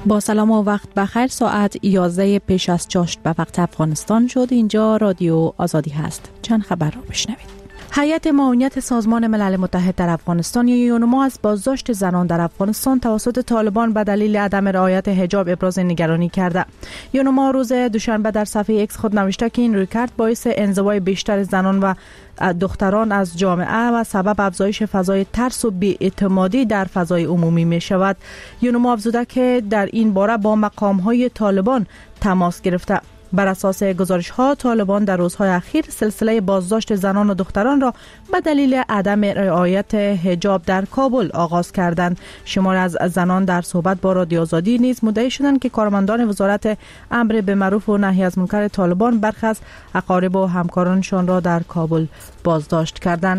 با سلام و وقت بخیر. ساعت 11 پیش از چاشت به وقت افغانستان شد. اینجا رادیو آزادی هست. چند خبر را بشنوید. هیئت معاونت سازمان ملل متحد در افغانستان یا یونما از بازداشت زنان در افغانستان توسط طالبان به دلیل عدم رعایت حجاب ابراز نگرانی کرده. یونما روز دوشنبه در صفحه ایکس خود نوشته که این رویکرد باعث انزوای بیشتر زنان و دختران از جامعه و سبب افزایش فضای ترس و بی‌اعتمادی در فضای عمومی می شود. یونما افزوده که در این باره با مقام‌های طالبان تماس گرفته. بر اساس گزارش‌ها طالبان در روزهای اخیر سلسله بازداشت زنان و دختران را به دلیل عدم رعایت حجاب در کابل آغاز کردند. شمار از زنان در صحبت با رادیو آزادی نیز مدعی شدند که کارمندان وزارت امر بالمعروف و نهی از منکر طالبان برخی از اقارب و همکارانشان را در کابل بازداشت کردند.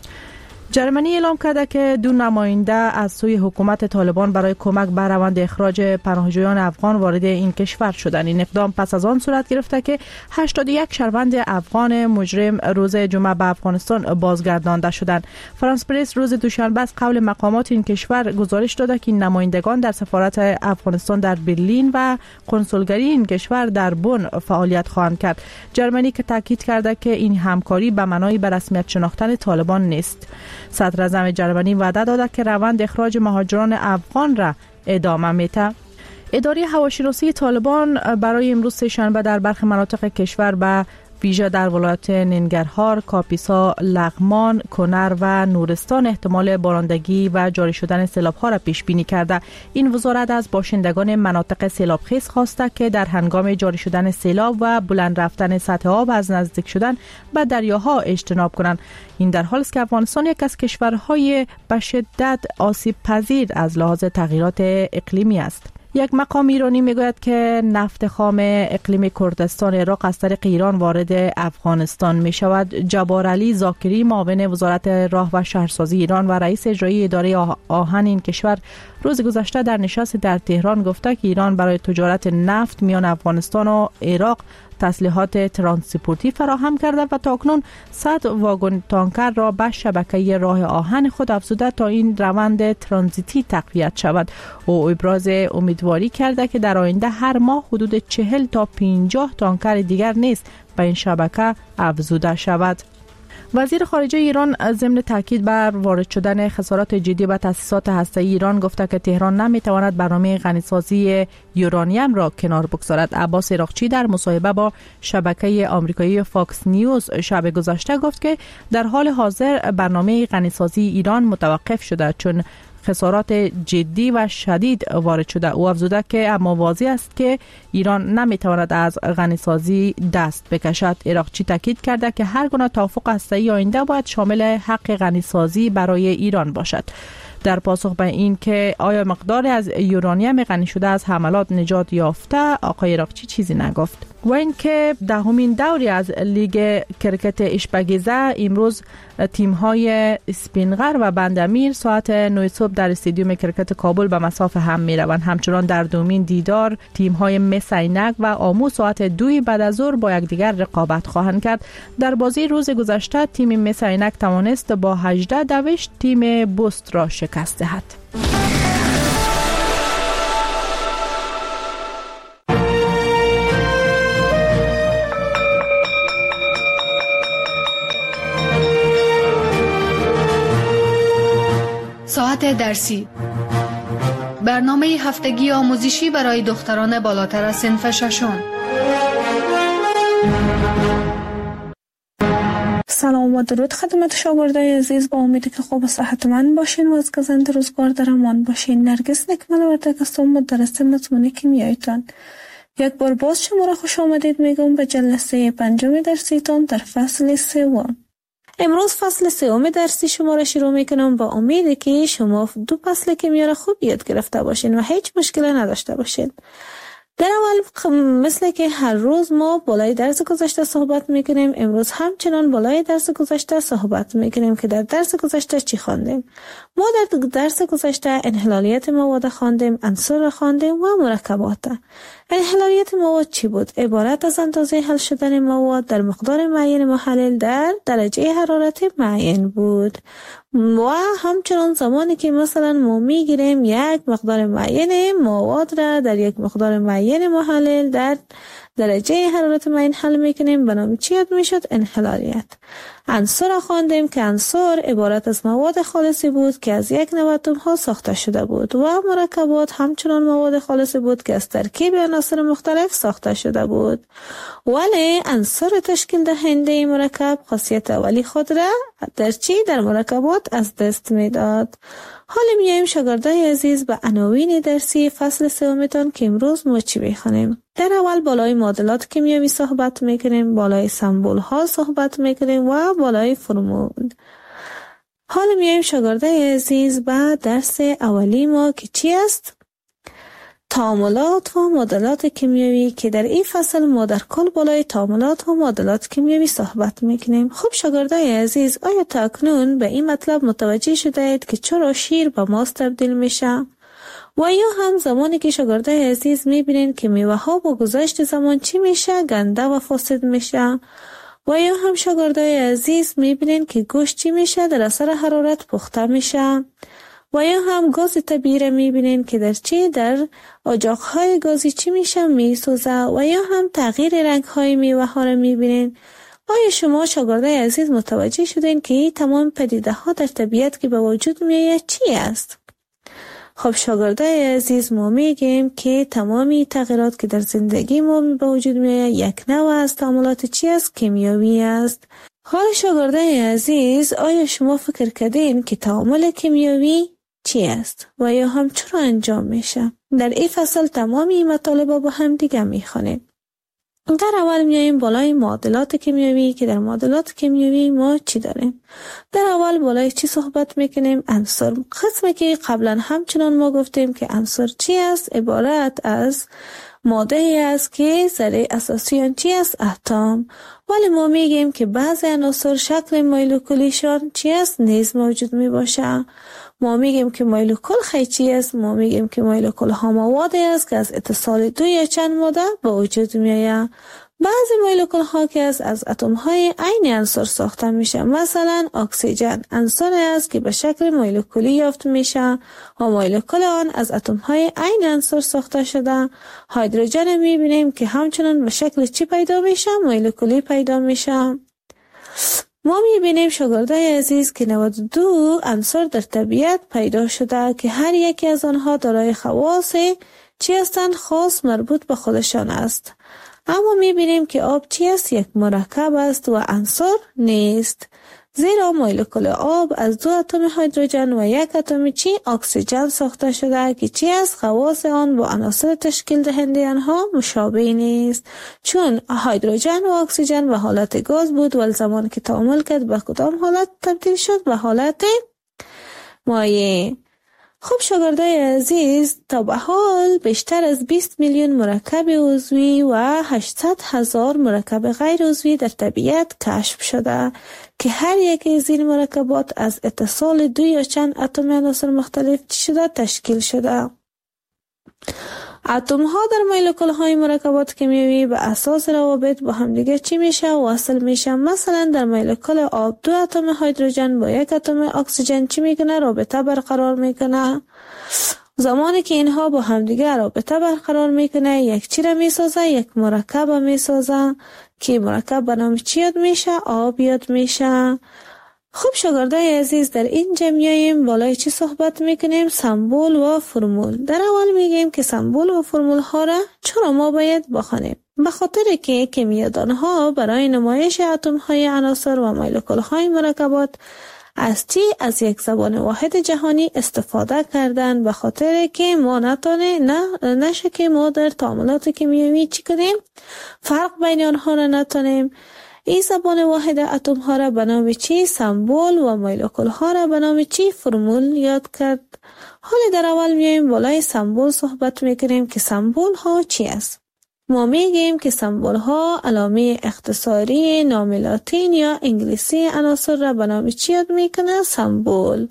جرمنی اعلام کرده که 2 نماینده از سوی حکومت طالبان برای کمک به روند اخراج پناهجویان افغان وارد این کشور شدند. این اقدام پس از آن صورت گرفته که 81 شهروند افغان مجرم روز جمعه به افغانستان بازگردانده شدند. فرانس پرس روز دوشنبه از قول مقامات این کشور گزارش داده که این نمایندگان در سفارت افغانستان در برلین و کنسولگری این کشور در بن فعالیت خواهند کرد. جرمنی که تاکید کرده که این همکاری به معنای به رسمیت شناختن طالبان نیست. صدر اعظم جرمنی وعده داده که روند اخراج مهاجران افغان را ادامه میده. اداره هواشناسی طالبان برای امروز سه‌شنبه در برخی مناطق کشور به ویژه در ولایت ننگرهار، کاپیسا، لغمان، کنر و نورستان احتمال بارندگی و جاری شدن سیلاب‌ها را پیش بینی کرده. این وزارت از باشندگان مناطق سیلابخیز خواسته که در هنگام جاری شدن سیلاب و بلند رفتن سطح آب از نزدیک شدن به دریاها اجتناب کنند. این در حالی است که افغانستان یک از کشورهای به شدت آسیب پذیر از لحاظ تغییرات اقلیمی است. یک مقام ایرانی میگوید که نفت خام اقلیم کردستان عراق از طریق ایران وارد افغانستان می شود. جبار علی زاکری معاون وزارت راه و شهرسازی ایران و رئیس اجرایی اداره آهن این کشور روز گذشته در نشست در تهران گفته که ایران برای تجارت نفت میان افغانستان و عراق تسلیحات ترانسپورتی فراهم کرده و تاکنون 100 واگن تانکر را به شبکه راه آهن خود افزوده تا این روند ترانزیتی تقویت شود. او ابراز امیدواری کرده که در آینده هر ماه حدود 40 تا 50 تانکر دیگر نیز به این شبکه افزوده شود. وزیر خارجه ایران ضمن تاکید بر وارد شدن خسارات جدی به تأسیسات هسته‌ای ایران گفته که تهران نمیتواند برنامه غنیسازی یورانیم را کنار بگذارد. عباس عراقچی در مصاحبه با شبکه آمریکایی فاکس نیوز شب گذشته گفت که در حال حاضر برنامه غنیسازی ایران متوقف شده چون خسارات جدی و شدید وارد شده. او افزوده که اما واضح است که ایران نمیتواند از غنیسازی دست بکشد. عراقچی تاکید کرده که هر گونه توافق هسته‌ای آینده باید شامل حق غنیسازی برای ایران باشد. در پاسخ به این که آیا مقدار از یورانیم غنی شده از حملات نجات یافته، آقای عراقچی چیزی نگفت. و این که دهمین دوری از لیگ کرکت اشبگیزه امروز تیم‌های اسپینغر و بندامیر ساعت 9 صبح در استادیوم کرکت کابل به مصاف هم می‌روند. همچنان در دومین دیدار تیم‌های مس عینک و آمو ساعت 2 بعد از ظهر با یکدیگر رقابت خواهند کرد. در بازی روز گذشته تیم مس عینک توانست با 18 دویش تیم بوست را شکست دهد. ساعت درسی، برنامه هفتگی آموزشی برای دختران بالاتر از صنف ششم. سلام و درود خدمت شاگردای عزیز. با امیدی که خوب و صحتمند باشین و از گزند روزگار در امان باشین. نرگس نکمل وردک هستم، مدرس مضمون کیمیایتان. یک بار باز شما را خوش آمدید میگم به جلسه 5 درسیتان در فصل 3. امروز فصل 3 درسی شما را شروع میکنم با امیدی که شما 2 فصل کیمیا را خوب یاد گرفته باشین و هیچ مشکلی نداشته باشین. در اول مثل که هر روز ما بالای درس گذشته صحبت میکنیم، امروز همچنان بالای درس گذشته صحبت میکنیم که در درس گذشته چی خواندیم. ما در درس گذشته انحلالیت مواد خواندیم، عنصر خواندیم و مرکبات. انحلاریت مواد چی بود؟ عبارت از اندازه حل شدن مواد در مقدار معین محلل در درجه حرارت معین بود و همچنان زمانی که مثلا ما میگیریم یک مقدار معین مواد را در یک مقدار معین محلل در درجه حرارت معین حل میکنیم به نام چی یاد میشد؟ انحلاریت. عنصر را خواندیم که عنصر عبارت از مواد خالصی بود که از یک نوع اتم ها ساخته شده بود و مرکبات همچنان مواد خالصی بود که از ترکیب عناصر مختلف ساخته شده بود. ولی عنصر تشکیل دهنده مرکب خاصیت اولی خود را در مرکبات از دست میداد. حالا میایم شاگردای عزیز به عناوین درسی فصل سومتان که امروز ما چی بخونیم. در اول بالای معادلات کیمیایی صحبت میکنیم، بالای سمبول ها صحبت میکنیم و بالای فرمول. حالا میایم شاگردای عزیز به درس اولی ما که چی است؟ تعاملات و معادلات کیمیایی که در این فصل ما در کل بالای تعاملات و معادلات کیمیایی صحبت میکنیم. خب شاگردای عزیز، آیا تا اکنون به این مطلب متوجه شده اید که چرا شیر به ماست تبدیل میشه؟ و یا هم زمانی که شاگردای عزیز میبینین که میوه ها با گذشت زمان چی میشه؟ گنده و فاسد میشه. و یا هم شاگردای عزیز میبینین که گوشت چی میشه؟ در اثر حرارت پخته میشه. و یا هم گاز طبیعی میبینین که در اجاقهای گازی چی میشه؟ میسوزه. و یا هم تغییر رنگهای میوه ها را میبینین. آیا شما شاگردای عزیز متوجه شدین که این تمام پدیده ها در طبیعت که به وجود میآید چی است؟ خب شاگردای عزیز، ما میگیم که تمامی تغییرات که در زندگی ما به وجود میآید یک نوع از تعاملات چی است؟ کیمیایی است. حالا شاگردای عزیز، آیا شما فکر کردین که تعامل کیمیایی چی است و یا هم چرا انجام میشه؟ در این فصل تمامی این مطالب با هم دیگه میخونیم. در اول میاییم بالای معادلات کیمیایی که در معادلات کیمیایی ما چی داریم؟ در اول بالای چی صحبت میکنیم؟ عنصر. قسمی که قبلا همچنان ما گفتیم که عنصر چی است؟ عبارت از ماده ای است که ذره اساسی آن چی است؟ اتم. ولی ما میگیم که بعضی عناصر شکل مولکولیشان چی است؟ نیز موجود می باشه. ما میگیم که مولکول خیلی چی است؟ ما میگیم که مولکول ها موادی است که از اتصال دو یا چند ماده به وجود میآید. بعضی مولکول ها که از اتم های عین عنصر ساخته میشه. مثلا اکسیژن عنصر است که به شکل مولکولی یافت میشه و مولکول آن از اتم های عین عنصر ساخته شده. هیدروژن میبینیم که همچنان به شکل چی پیدا میشه؟ مولکولی پیدا میشه. ما میبینیم شاگردای عزیز که 92 عنصر در طبیعت پیدا شده که هر یکی از آنها دارای خواص چی هستند؟ خاص مربوط به خودشان است. اما میبینیم که آب چی است؟ یک مرکب است و عنصر نیست، زیرا مولکول آب از 2 اتم هیدروژن و 1 اتم چی؟ اکسیژن ساخته شده که چی است؟ خواص آن با عناصر تشکیل دهنده آنها مشابه نیست، چون هیدروژن و اکسیژن به حالت گاز بود و زمان که تعامل کرد به کدام حالت تبدیل شد؟ به حالت مایع. خب شاگردای عزیز، تا به حال بیشتر از 20 میلیون مرکب عضوی و 800,000 مرکب غیر عضوی در طبیعت کشف شده که هر یک از این مرکبات از اتصال 2 یا چند اتم عناصر مختلف تشکیل شده. اتم ها در مولکول های مرکبات کیمیایی به اساس روابط با همدیگه چی میشه؟ وصل میشه. مثلا در مولکول آب 2 اتم هیدروژن با 1 اتم اکسیژن چی میکنه؟ رابطه برقرار میکنه. زمانی که اینها با همدیگه رابطه برقرار میکنه، یک چی را میسازه؟ یک مرکب میسازه که مرکب به نام چی یاد میشه؟ آب یاد میشه. خب شاگردای عزیز، در اینجا میاییم بالای چی صحبت میکنیم؟ سمبول و فرمول. در اول میگیم که سمبول و فرمول ها را چرا ما باید بخوانیم؟ به خاطر که کیمیادان ها برای نمایش اتم های عناصر و مولکول های مرکبات از یک زبان واحد جهانی استفاده کردن، به خاطر که ما نشه که ما در تعاملات کیمیایی چی کنیم؟ فرق بین آنها را نتونیم. این زبان واحد اتم ها را به نام چی؟ سمبول و مولکول ها را به نام چی؟ فرمول یاد کرد. حالا در اول میایم بالای سمبول صحبت میکنیم که سمبول ها چی است؟ ما میگیم که سمبول ها علامه اختصاری نام لاتین یا انگلیسی عناصر را به نام چی یاد میکنه؟ سمبول.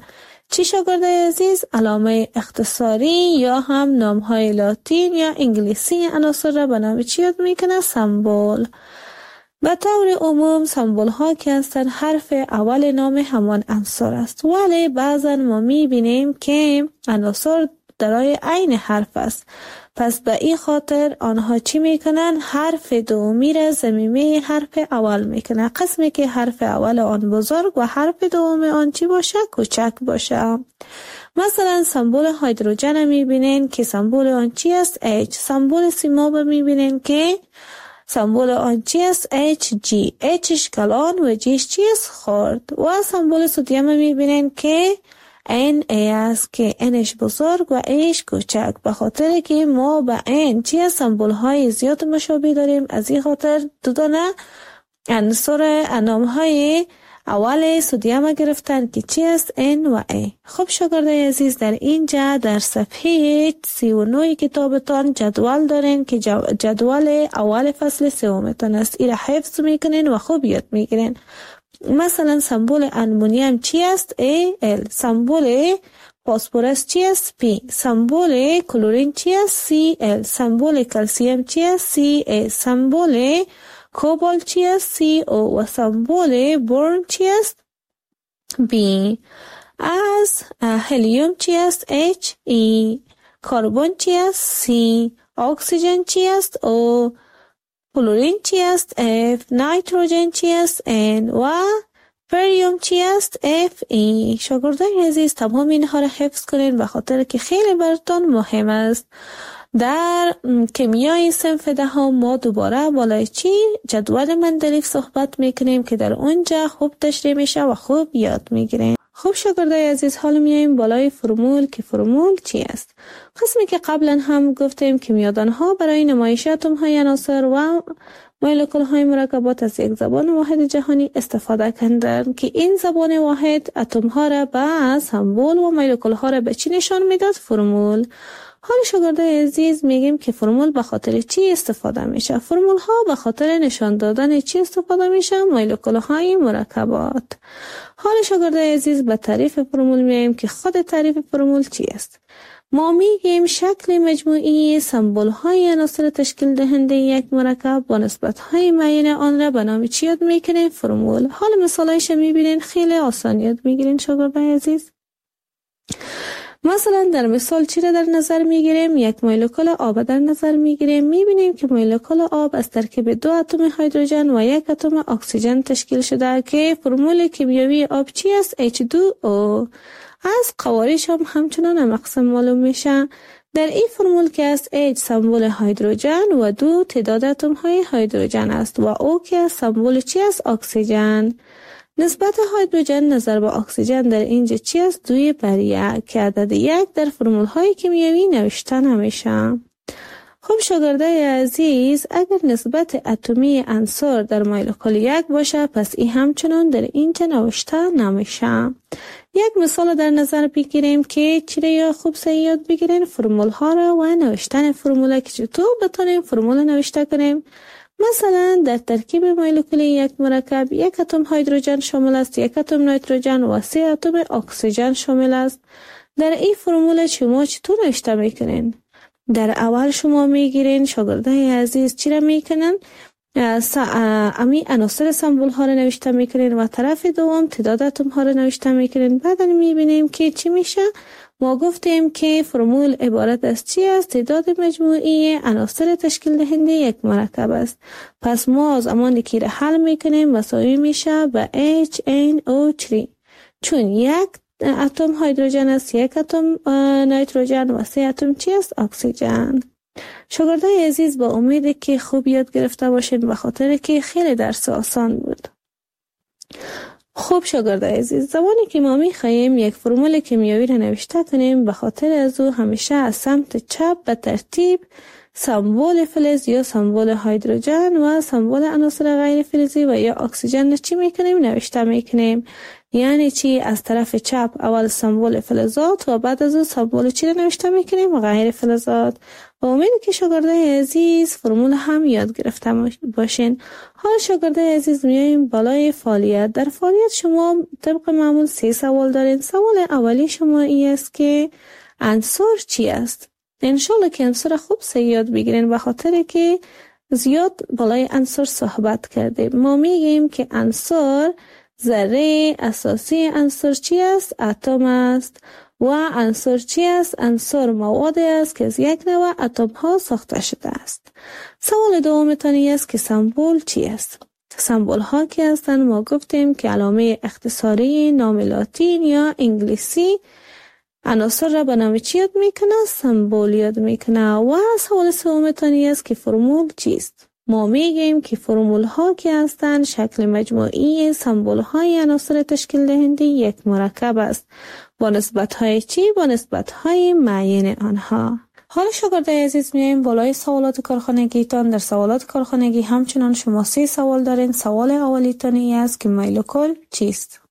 چی شاگردای عزیز؟ علامه اختصاری یا هم نام‌های لاتین یا انگلیسی عناصر را به نام چی یاد میکنه؟ سمبل. به طور عموم سمبل ها که هستند حرف اول نام همان عنصر است، ولی بعضا ما میبینیم که عناصر درای عین حرف است. پس به این خاطر آنها چی میکنن؟ حرف دومی را ضمیمه حرف اول میکنن، قسمی که حرف اول آن بزرگ و حرف دوم آن چی باشه؟ کوچک باشه. مثلا سمبل هیدروژن میبینین که سمبل آن چی است؟ H. سمبل سیماب میبینین که سمبل آن چی است؟ Hg. Hش کلان و Gش چی است؟ خرد. و سمبل سدیم میبینین که Na است که Nش بزرگ و Aش کوچک. به خاطر که ما به N چی از سمبل های زیاد مشابه داریم، از این خاطر دو دانه عنصر نام های اول سدیم گرفتن که چی است؟ N و A. خب شاگردای عزیز، در اینجا در صفحه 39 کتابتان جدول دارین که جدول اول فصل سومتان است. ایره حفظ میکنین و خوب یاد میگیرین. مثلا سمبل امونیم چی است؟ Al. سمبل فسفرس چی است؟ P. سمبل کلورین چی است؟ Cl. سمبل کلسیم چی است؟ Ca. سمبل کوبالت چی است؟ CO. و سمبل برن چی است؟ B. از هلیوم چی است؟ He. کربن چی است؟ C. اکسیژن چی است؟ O. کلورین چی است؟ F. نیتروژن چی است؟ N. و بریوم چی است؟ Fe. شاگردای عزیز، تمام اینها را حفظ کنین به خاطر که خیلی براتون مهم است. در کیمیای صنف دهم ما دوباره بالای چی؟ جدول مندلیف صحبت میکنیم که در اونجا خوب تشریح میشه و خوب یاد میگیریم. خب شاگردای عزیز، حالا میایم بالای فرمول که فرمول چی است؟ قسمی که قبلا هم گفتیم کیمیادان ها برای نمایش اتم های عناصر و مولکول های مرکبات از یک زبان واحد جهانی استفاده کردند که این زبان واحد اتم ها را به سمبل و مولکول ها را به چی نشان میداد؟ فرمول. حال شاگردای عزیز میگیم که فرمول به خاطر چی استفاده میشه؟ فرمول ها به خاطر نشان دادن چی استفاده میشه؟ مولکول های مرکبات. حال شاگردای عزیز به تعریف فرمول میایم که خود تعریف فرمول چی است؟ ما میگیم شکل مجموعی سمبل های عناصر تشکیل دهنده یک مرکب با نسبت های معین آن را به نام چی یاد میکنیم؟ فرمول. حال مثالایش میبینین خیلی آسان یاد میگیرین شاگردای عزیز. مثلا در مثال چی را در نظر میگیریم؟ یک مولکول آب در نظر میگیریم. میبینیم که مولکول آب از ترکیب 2 اتم هیدروژن و 1 اتم اکسیژن تشکیل شده که فرمول کیمیایی آب چی است؟ H2O. از قواریش هم همچنان مقسم معلوم میشه. در این فرمول که است H سمبل هیدروژن و 2 تعداد اتم های هیدروژن است و O که سمبل چی است؟ اکسیژن. نسبت هیدروژن نظر به اکسیژن در اینجا چی است؟ 2:1 که عدد 1 در فرمول های کیمیایی نوشته نمیشه. خب شاگردای عزیز، اگر نسبت اتمی عنصر در مولکول 1 باشه، پس این همچنان در اینجا نوشته نمیشه. یک مثال در نظر بگیریم که چی را خوب یاد بگیرین؟ فرمول ها را و نوشتن فرمول که چطور بتونیم فرمول نوشته کنیم. مثلا در ترکیب مولکول یک مرکب 1 اتم هیدروژن شامل است، 1 اتم نیتروژن و 3 اتم اکسیژن شامل است. در این فرمول شما چطور نوشته میکنین؟ در اول شما میگیرین شاگردای عزیز چی را میکنن؟ امی عناصر سمبل ها را نوشته میکنین و طرف دوم تعداد اتم ها را نوشته میکنین. بعد میبینیم که چی میشه؟ ما گفتیم که فرمول عبارت از چی است؟ تعداد مجموعی عناصر تشکیل دهنده یک مرکب است. پس ما از زمانی که را حل میکنیم مساوی میشه به HNO3 چون 1 اتم هیدروژن است، 1 اتم نیتروژن و 3 اتم چی است؟ اکسیژن. شاگردای عزیز، با امید که خوب یاد گرفته باشین به خاطر که خیلی درس آسان بود. خوب شاگردای عزیز، زمانی که ما میخواهیم یک فرمول کیمیایی را نوشته کنیم، به خاطر از او همیشه از سمت چپ به ترتیب سمبل فلز یا سمبل هیدروژن و سمبل عناصر غیر فلزی و یا اکسیژن چی میکنیم؟ نوشته میکنیم. یعنی چی؟ از طرف چپ اول سمبل فلزات و بعد از اون سمبل چی رو نوشته میکنیم؟ غیر فلزات. با امید که شاگردای عزیز فرمول هم یاد گرفته باشین. حالا شاگردای عزیز میایم بالای فعالیت. در فعالیت شما طبق معمول 3 سوال دارین. سوال اولی شما این است که عنصر چی است؟ انشالله که عنصر خوب یاد بگیرین، به خاطر که زیاد بالای عنصر صحبت کردیم. ما میگیم که عنصر ذره اساسی عنصر چی است؟ اتم است. و عنصر چی است؟ عنصر موادی است که از یک نوع اتم ها ساخته شده است. سوال دومتان است که سمبل چی است؟ سمبل ها که هستند ما گفتیم که علامه اختصاری نام لاتین یا انگلیسی عناصر را به نام چی یاد میکنه؟ سمبل یاد میکنه. و سوال سومتان است که فرمول چیست؟ ما میگیم که فرمول ها که هستند شکل مجموعی سمبل های عناصر تشکیل دهنده یک مرکب است. با نسبت های چی؟ با نسبت های معین آنها. حالا شاگردای عزیز میایم بالای سوالات کارخانگیتان. در سوالات کارخانگی همچنان شما 3 سوال دارین. سوال اولیتان است که مولکول چیست؟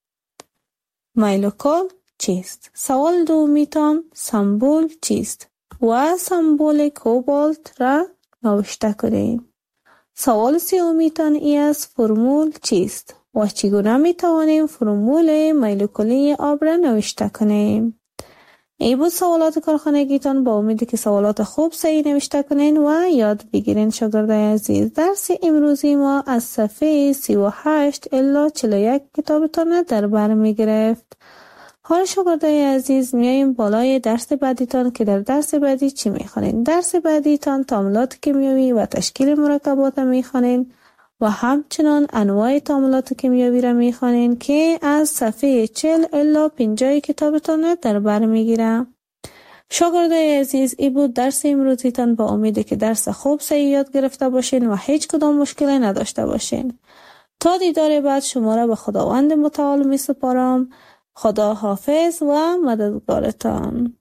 مولکول چیست؟ سوال دومیتان سمبل چیست؟ و سمبل کوبالت را نوشته کنیم. سوال سومیتان است فرمول چیست؟ و چگونه میتوانیم فرمول مولکولی آب را نوشته کنیم؟ ای بود سوالات کارخانگیتان. با امیدی که سوالات خوب صحیح نوشته کنین و یاد بگیرین. شاگردای عزیز درس امروزی ما از صفحه 38 الی 41 کتابتان در بر میگرفت. حالا شاگردای عزیز میاییم بالای درس بعدیتان که در درس بعدی چی میخوانین؟ درس بعدیتان تعاملات کیمیایی و تشکیل مرکبات میخوانین و همچنان انواع تعاملات کیمیایی را میخوانین که از صفحه 40 الی 50 کتابتان در بر میگیره. شاگردای عزیز ای بود درس امروزیتان. با امیدی که درس خوب صحیح یاد گرفته باشین و هیچ کدام مشکلی نداشته باشین. تا دیدار بعد شما را به خداوند متعال می سپارم. خدا حافظ و مددگارتان.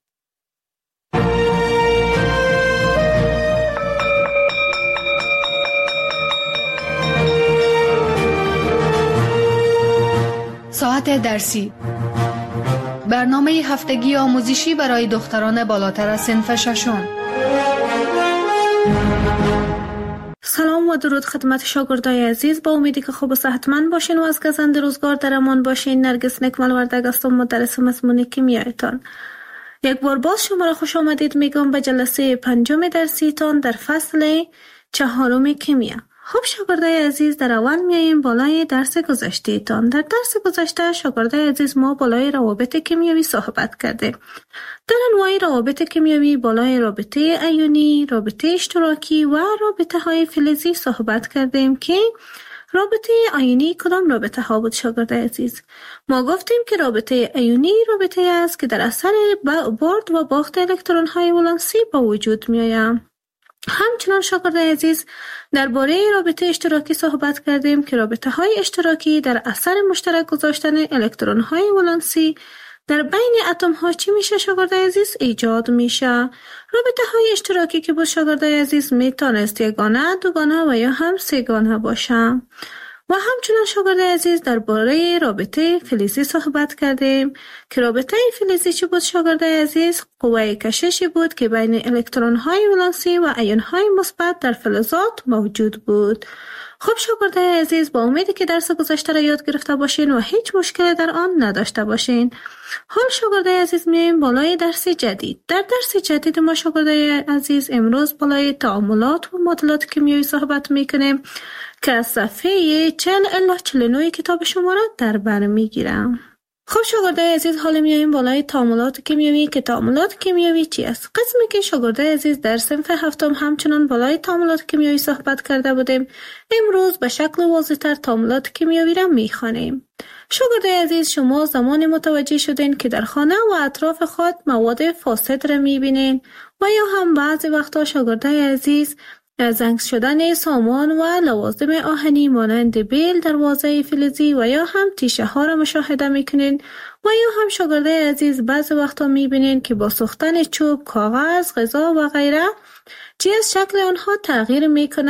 ساعت درسی، برنامه هفتگی آموزشی برای دختران بالاتر از صنف ششم. سلام و درود خدمت شاگردای عزیز. با امیدی که خوب و صحتمند باشین و از گزند روزگار در امان باشین. نرگس نکمل وردگ هستم، مدرس مضمون کیمیایتان. یک بار باز شما را خوش آمدید میگم به جلسه 5 درسیتان در فصل 4 کیمیا. خب شاگردای عزیز در اول میاییم بالای درس گذشته‌تان. در درس گذشته شاگردای عزیز ما بالای روابط کیمیایی صحبت کرده. در انواع روابط کیمیایی بالای رابطه ایونی، رابطه اشتراکی و رابطه های فلزی صحبت کردیم که رابطه ایونی کدام رابطه ها بود شاگردای عزیز؟ ما گفتیم که رابطه ایونی رابطه است که در اثر برد و باخت الکترون های ولانسی به وجود می آید. همچنان شاگردای عزیز درباره رابطه اشتراکی صحبت کردیم که رابطه های اشتراکی در اثر مشترک گذاشتن الکترون های ولانسی در بین اتم ها چی میشه شاگردای عزیز؟ ایجاد میشه. رابطه های اشتراکی که با شاگردای عزیز میتونست یگانه، دوگانه و یا هم سه‌گانه باشه. و همچنان شاگردای عزیز درباره رابطه فلزی صحبت کردیم که رابطه فلزی چی بود شاگردای عزیز؟ قوه کششی بود که بین الکترون های ولانسی و ایون های مثبت در فلزات موجود بود. خب شاگردای عزیز با امیدی که درس گذشته را یاد گرفته باشین و هیچ مشکلی در آن نداشته باشین. حال شاگردای عزیز میایم بالای درس جدید. در درس جدید ما شاگردای عزیز امروز بالای تعاملات و معادلات کیمیایی صحبت میکنیم که از صفحه 40 الی 49 کتاب شما را در بر میگیرم. خب شاگردای عزیز حالا میایم بالای تعاملات کیمیایی که تعاملات کیمیایی چی است؟ قسمی که شاگردای عزیز در صنف 7 همچنان بالای تعاملات کیمیایی صحبت کرده بودیم، امروز به شکل واضح‌تر تعاملات کیمیایی را میخوانیم. شاگردای عزیز شما زمان متوجه شدین که در خانه و اطراف خود مواد فاسد را میبینین و یا هم بعضی وقتا شاگردای عزیز زنگ شدن سامان و لوازم آهنی مانند بیل، دروازه فلزی و یا هم تیشه ها را مشاهده میکنین و یا هم شاگردای عزیز بعضی وقتا میبینین که با سوختن چوب، کاغذ، غذا و غیره چیز شکل آنها تغییر میکنه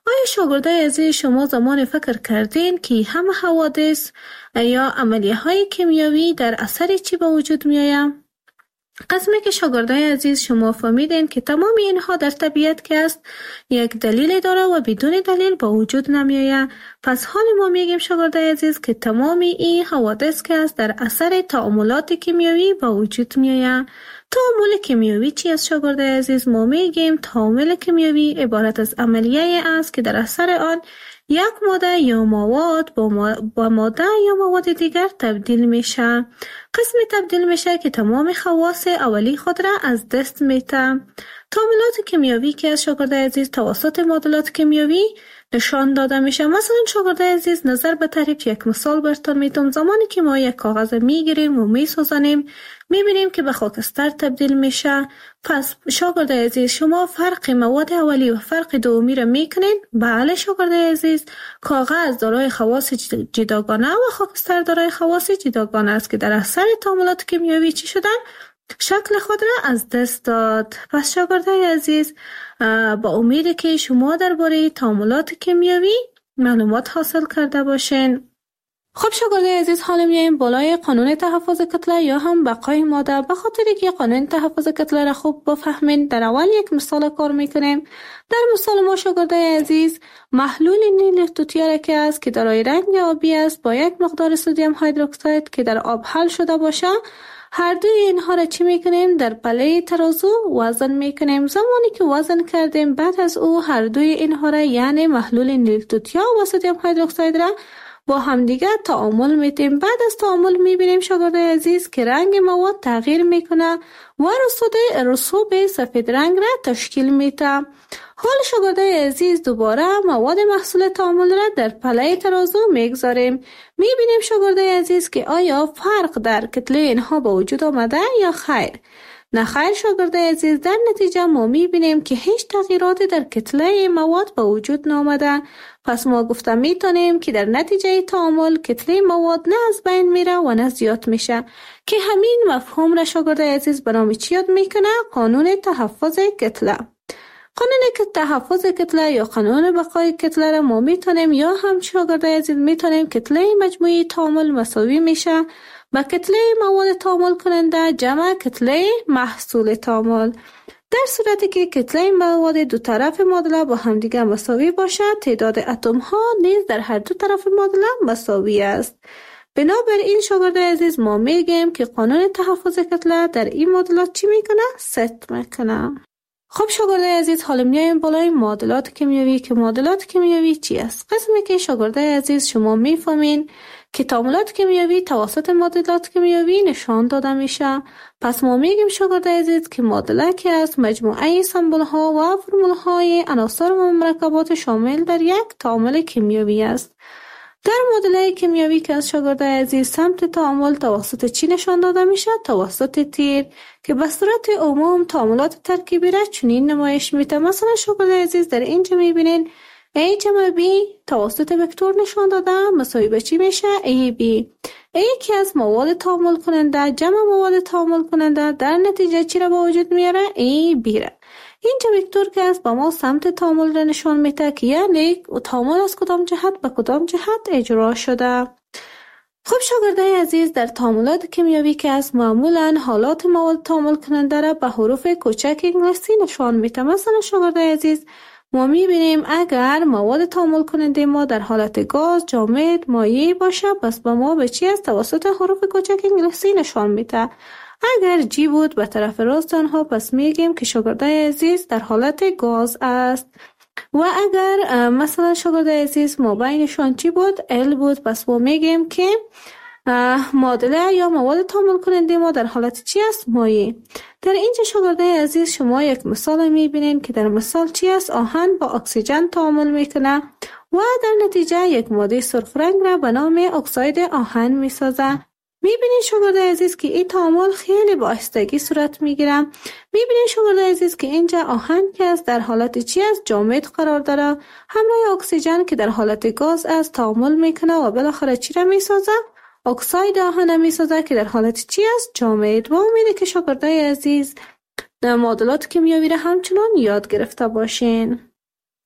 آیا شاگردای عزیز شما زمان فکر کردین که همه حوادث یا عملیه های کیمیایی در اثر چی به وجود می آید؟ قسمی که شاگردای عزیز شما فهمیدین که تمام اینها در طبیعت که است یک دلیل داره و بدون دلیل با وجود نمی آید. پس حال ما میگیم شاگردای عزیز که تمام این حوادث که است در اثر تعاملات کیمیایی با وجود می آید. تعامل کیمیایی چی است شاگردای عزیز؟ ما میگیم تعامل کیمیایی عبارت از عملیه است که در اثر آن یک ماده یا مواد با ماده یا مواد دیگر تبدیل میشه. قسم تبدیل میشه که تمام خواص اولی خود را از دست میده. تعاملات کیمیایی که از شاگردای عزیز توسط معادلات کیمیایی نشان داده میشه. مثلا شاگردای عزیز نظر به تعریف یک مثال براتون میتونم. زمانی که ما یک کاغذ میگیریم و میسوزانیم میبینیم که به خاکستر تبدیل میشه. پس شاگردای عزیز شما فرق مواد اولی و فرق دومی را میکنین؟ بله شاگردای عزیز، کاغذ دارای خواص جداگانه و خاکستر دارای خواص جداگانه است که در اثر تعاملات کیمیایی چی شدن؟ شکل خود را از دست داد. پس شاگردای عزیز با امید که شما درباره تعاملات کیمیایی معلومات حاصل کرده باشین. خب شاگردای عزیز حالا میایم بالای قانون تحفظ کتله یا هم بقای ماده. به خاطر که قانون تحفظ کتله را خوب بفهمین در اول یک مثال کار میکنیم. در مثال ما شاگردای عزیز محلول نیل توتیا که است که دارای رنگ آبی است با یک مقدار سدیم هیدروکساید که در آب حل شده باشه، هر دوی اینها را چی میکنیم؟ در پله ترازو وزن میکنیم. زمانی که وزن کردیم بعد از او هر دوی اینها را یعنی محلول نیل توتیا و سدیم هیدروکساید را با همدیگه تعامل میتیم. بعد از تعامل میبینیم شاگردای عزیز که رنگ مواد تغییر میکنه و رسوب سفید رنگ را تشکیل میده. حال شاگردای عزیز دوباره مواد محصول تعامل را در پله ترازو میگذاریم. میبینیم شاگردای عزیز که آیا فرق در کتله اینها به وجود آمده یا خیر؟ نه خیر شاگردای عزیز، در نتیجه ما میبینیم که هیچ تغییراتی در کتله مواد به وجود نآمده. پس ما گفته میتونیم که در نتیجه تعامل کتله مواد نه از بین میره و نه زیاد میشه که همین مفهوم را شاگردای عزیز به نام چی یاد میکنه؟ قانون تحفظ کتله. قانون تحفظ کتله یا قانون بقای کتله را ما میتونیم یا هم شاگردای عزیز میتونیم کتله مجموعی تعامل مساوی میشه با کتله مواد تعامل کننده جمع کتله محصول تعامل. در صورتی که کتله مواد دو طرف معادله با همدیگر مساوی باشه، تعداد اتم ها نیز در هر دو طرف معادله مساوی است. بنابراین شاگردای عزیز ما میگیم که قانون تحفظ کتله در این معادلات چی میکنه؟ ست میکنه. خب شاگردای عزیز حالا میایم بالای معادلات کیمیایی که معادلات کیمیایی چی است؟ قسمی که شاگردای عزیز شما میفهمین که تعاملات کیمیایی توسط معادلات کیمیایی نشان داده میشه. پس ما میگیم شاگردای عزیز که معادله که است مجموعه سمبل ها و فرمول های عناصر و مرکبات شامل در یک تعامل کیمیایی است. در معادله کیمیایی که از شاگردای عزیز سمت تعامل توسط چی نشان داده میشه؟ توسط تیر که به صورت عموم تعاملات ترکیبی را چنین نمایش میده. مثلا شاگردای عزیز در اینجا میبینین A جمع B توسط وکتور نشان داده مساوی به چی میشه؟ AB. A که از مواد تعامل کننده جمع مواد تعامل کننده در نتیجه چی را به وجود میاره؟ AB را. اینجا وکتور که است با ما سمت تعامل را نشان میده که یعنی تعامل از کدام جهت به کدام جهت اجرا شده. خب شاگردای عزیز در تعاملات کیمیایی که است معمولا حالات مواد تعامل کننده را به حروف کوچک انگلیسی نشان میده. مثلا شاگردای عزیز ما میبینیم اگر مواد تعامل کننده ما در حالت گاز، جامد، مایع باشه پس به ما به چی است؟ توسط حروف کوچک انگلیسی نشان میده. اگر جی بود به طرف راست آنها پس میگیم که شاگردای عزیز در حالت گاز است و اگر مثلا شاگردای عزیز ما بینشان چی بود؟ ال بود پس ما میگیم که معادله یا مواد تعامل کننده ما در حالت چی است؟ مایع. در اینجا شاگردای عزیز شما یک مثال میبینین که در مثال چی است؟ آهن با اکسیژن تعامل میکنه و در نتیجه یک ماده سرخ رنگ را به نام اکساید آهن میسازه. میبینین شاگردای عزیز که این تعامل خیلی با آهستگی صورت میگیره. میبینین شاگردای عزیز که اینجا آهن که است در حالت چی است؟ جامد قرار داره همراه اکسیژن که در حالت گاز است تعامل میکنه و بالاخره چی را میسازه؟ اکساید آهن میسازه که در حالت چی است؟ جامد. و امیده که شاگردای عزیز در معادلات کیمیایی را همچنان یاد گرفته باشین.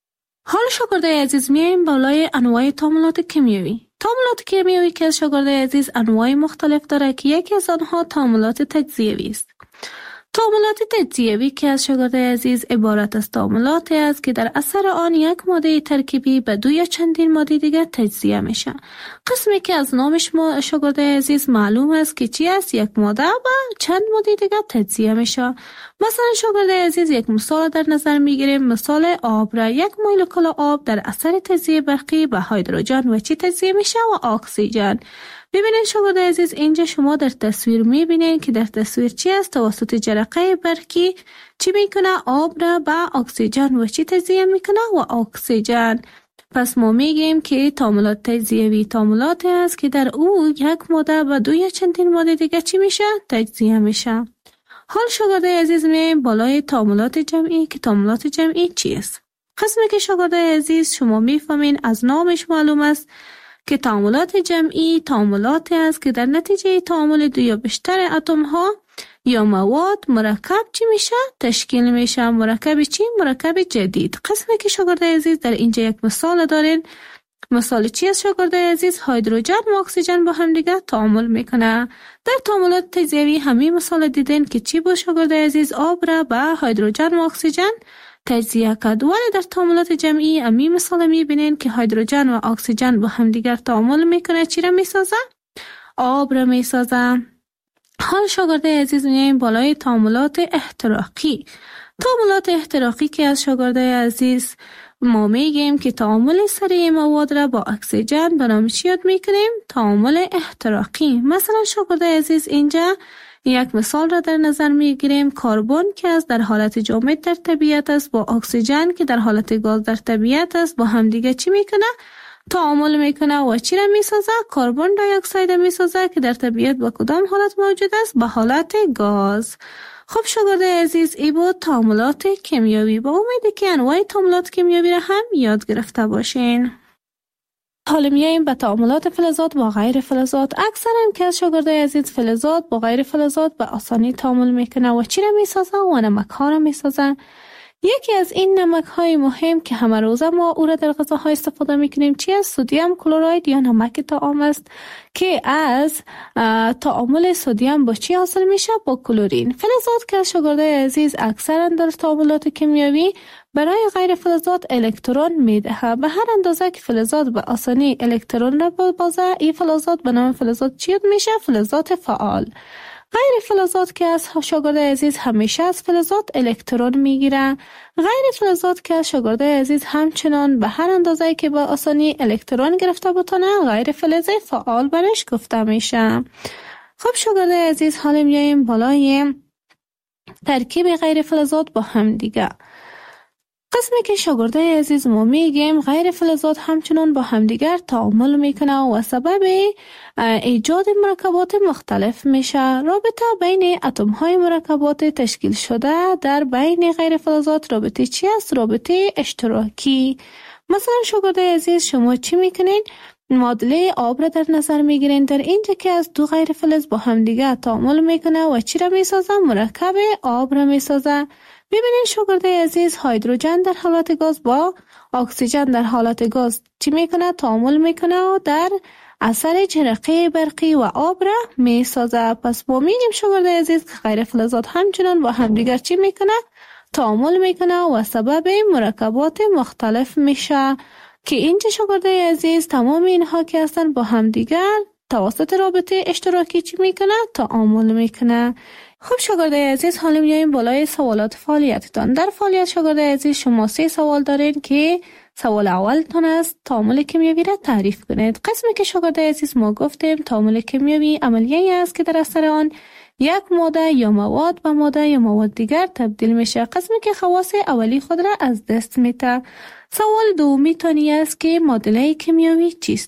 حال شاگردای عزیز میایم بالای انواع تعاملات کیمیایی. تعاملات کیمیایی که از شاگردای عزیز انواع مختلف داره که یکی از آنها تعاملات تجزیوی است. تعاملات تجزیوی که از شاگردای عزیز عبارت از تعاملاتی است که در اثر آن یک ماده ترکیبی به دو یا چندین ماده دیگر تجزیه میشه. قسمی که از نامش ما شاگردای عزیز معلوم است که چی است، یک ماده و چند ماده دیگر تجزیه میشه. مثلا شاگردای عزیز یک مثال در نظر میگیریم، مثال آب را. یک مولکول آب در اثر تجزیه برقی به هیدروژن و چی تجزیه میشه؟ و اکسیژن. ببینید شاگردای عزیز، اینجا شما در تصویر میبینید که در تصویر چی است؟ توسط جرقه برقی چی میکنه؟ آب را به اکسیژن و چی تجزیه میکنه؟ و اکسیژن. پس ما میگیم که تعاملات تجزیوی تعاملاتی است که در او یک ماده و دو یا چندین ماده دیگر چی میشه؟ تجزیه میشه. حال شاگردای عزیز میایم بالای تعاملات جمعی که تعاملات جمعی چیست؟ قسمی که شاگردای عزیز شما میفهمین از نامش معلوم است که تعاملات جمعی تعاملاتی است که در نتیجه تعامل دو یا بیشتر اتم ها یا مواد مرکب چی میشه؟ تشکیل میشه. مرکب چی؟ مرکب جدید. قسمی که شاگردای عزیز در اینجا یک مثال دارین. مثال چی است شاگردای عزیز؟ هیدروژن و اکسیژن با هم دیگه تعامل میکنه. در تعاملات تجزیوی همین مثال دیدین که چی بود شاگردای عزیز؟ آب را به هیدروژن و اکسیژن تجزیه کرد. ولی در تعاملات جمعی همین مثال میبینین که هیدروژن و اکسیژن با هم دیگر تعامل میکنه. چی را میسازه؟ آب را میسازه. حال شاگردای عزیز میایم بالای تعاملات احتراقی. تعاملات احتراقی که از شاگردای عزیز ما میگیم که تعامل سریع مواد را با اکسیژن به نام چی یاد میکنیم؟ تعامل احتراقی. مثلا شاگردای عزیز اینجا یک مثال را در نظر میگیریم. کربن که از در حالت جامد در طبیعت است با اکسیژن که در حالت گاز در طبیعت است با هم دیگه چی میکنه؟ تعامل میکنه و چی را میسازه؟ کربن دی اکساید میسازه که در طبیعت با کدام حالت موجود است؟ به حالت گاز. خب شاگردای عزیز، ای بود تعاملات کیمیایی. با امیده که انواع تعاملات کیمیایی را هم یاد گرفته باشین. حالا میایم به تعاملات فلزات با غیر فلزات. اکثرا که از شاگردای عزیز فلزات با غیر فلزات به آسانی تعامل میکنه و چی را میسازه؟ و نمک ها را میسازه. یکی از این نمک های مهم که همه روزه ما او را در غذاها استفاده میکنیم چی است؟ سدیم کلراید یا نمک طعام است که از تعامل سدیم با چی حاصل میشه؟ با کلورین. فلزات که از شاگردای عزیز اکثرا در تعاملات کیمیایی برای غیر فلزات الکترون میده. به هر اندازه که فلزات به آسانی الکترون را ببازه، این فلزات به نام فلزات چی میشه؟ فلزات فعال. غیر فلزات که از شاگردای عزیز همیشه از فلزات الکترون میگیره. غیر فلزات که از شاگردای عزیز همچنان به هر اندازه‌ای که با آسانی الکترون گرفته بتونه غیر فلز فعال برش گفته میشه. خب شاگردای عزیز، حالا میایم بالای ترکیب غیر فلزات با هم دیگه. قسمی که شاگردای عزیز ما میگیم غیر فلزات همچنان با همدیگر تعامل میکنه و سبب ایجاد مرکبات مختلف میشه. رابطه بین اتم های مرکبات تشکیل شده در بین غیر فلزات رابطه چی است؟ رابطه اشتراکی. مثلا شاگردای عزیز شما چی میکنین؟ معادله آب را در نظر میگیرین. در اینجا که از دو غیر فلز با همدیگر تعامل میکنه و چی را میسازه؟ مرکب آب را میسازه. ببینید شاگردای عزیز، هیدروژن در حالت گاز با اکسیژن در حالت گاز چی میکنه؟ تعامل میکنه و در اثر جرقه برقی و آب را میسازه. پس ما میگیم شاگردای عزیز که غیر فلزات همچنان با همدیگر چی میکنه؟ تعامل میکنه و سبب مرکبات مختلف میشه که اینجا شاگردای عزیز تمام اینها که هستن با همدیگر توسط رابطه اشتراکی چی میکنه؟ تعامل میکنه. خب شاگردای عزیز، حالا میایم بالای سوالات فعالیتتان. در فعالیت شاگردای عزیز شما 3 سوال دارین که سوال اولتون است تعامل کیمیایی را تعریف کنید. قسمی که شاگردای عزیز ما گفتیم تعامل کیمیایی عملیه‌ای است که در اثر آن یک ماده یا مواد به ماده یا مواد دیگر تبدیل میشه. قسمی که خواص اولی خود را از دست میده. سوال دومی تانی است که معادله کیمیایی چیست؟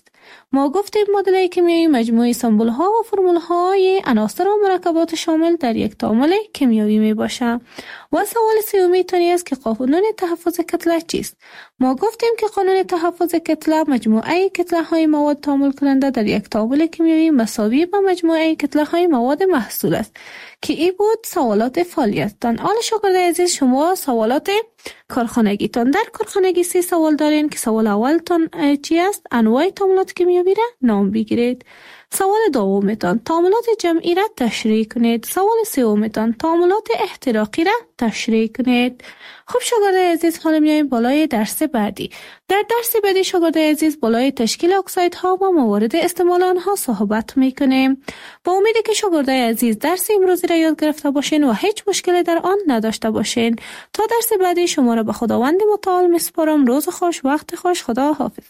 ما گفتیم مدل کیمیایی مجموعه سمبل ها و فرمول های عناصر و مرکبات شامل در یک تعامل کیمیایی می باشه. و سوال سومی تانی است که قانون تحفظ کتله چیست؟ ما گفتیم که قانون تحفظ کتله مجموعه کتله های مواد تعامل کننده در یک تعامل کیمیایی مساوی با مجموعه کتله های مواد محصول است که این بود سوالات فعالیتتان. حالا شاگرد عزیز شما سوالات کارخانگیتان. در کارخانگی 3 سوال دارین که سوال اولتان چی است؟ انواع تعاملات کیمیایی را نام بگیرید. سوال دومتان تعاملات جمعی را تشریح کنید. سوال سومتان تعاملات احتراقی را تشریح کنید. خب شاگرد عزیز حالا میایم بالای درس بعدی. در درس بعدی شاگرد عزیز بالای تشکیل اکسایدها و موارد استعمال آنها صحبت میکنیم. با امیدی که شاگرد عزیز درس امروزی را یاد گرفته باشین و هیچ مشکلی در آن نداشته باشین. تا درس بعدی شما را به خداوند متعال میسپارم. روز خوش، وقت خوش، خدا حافظ.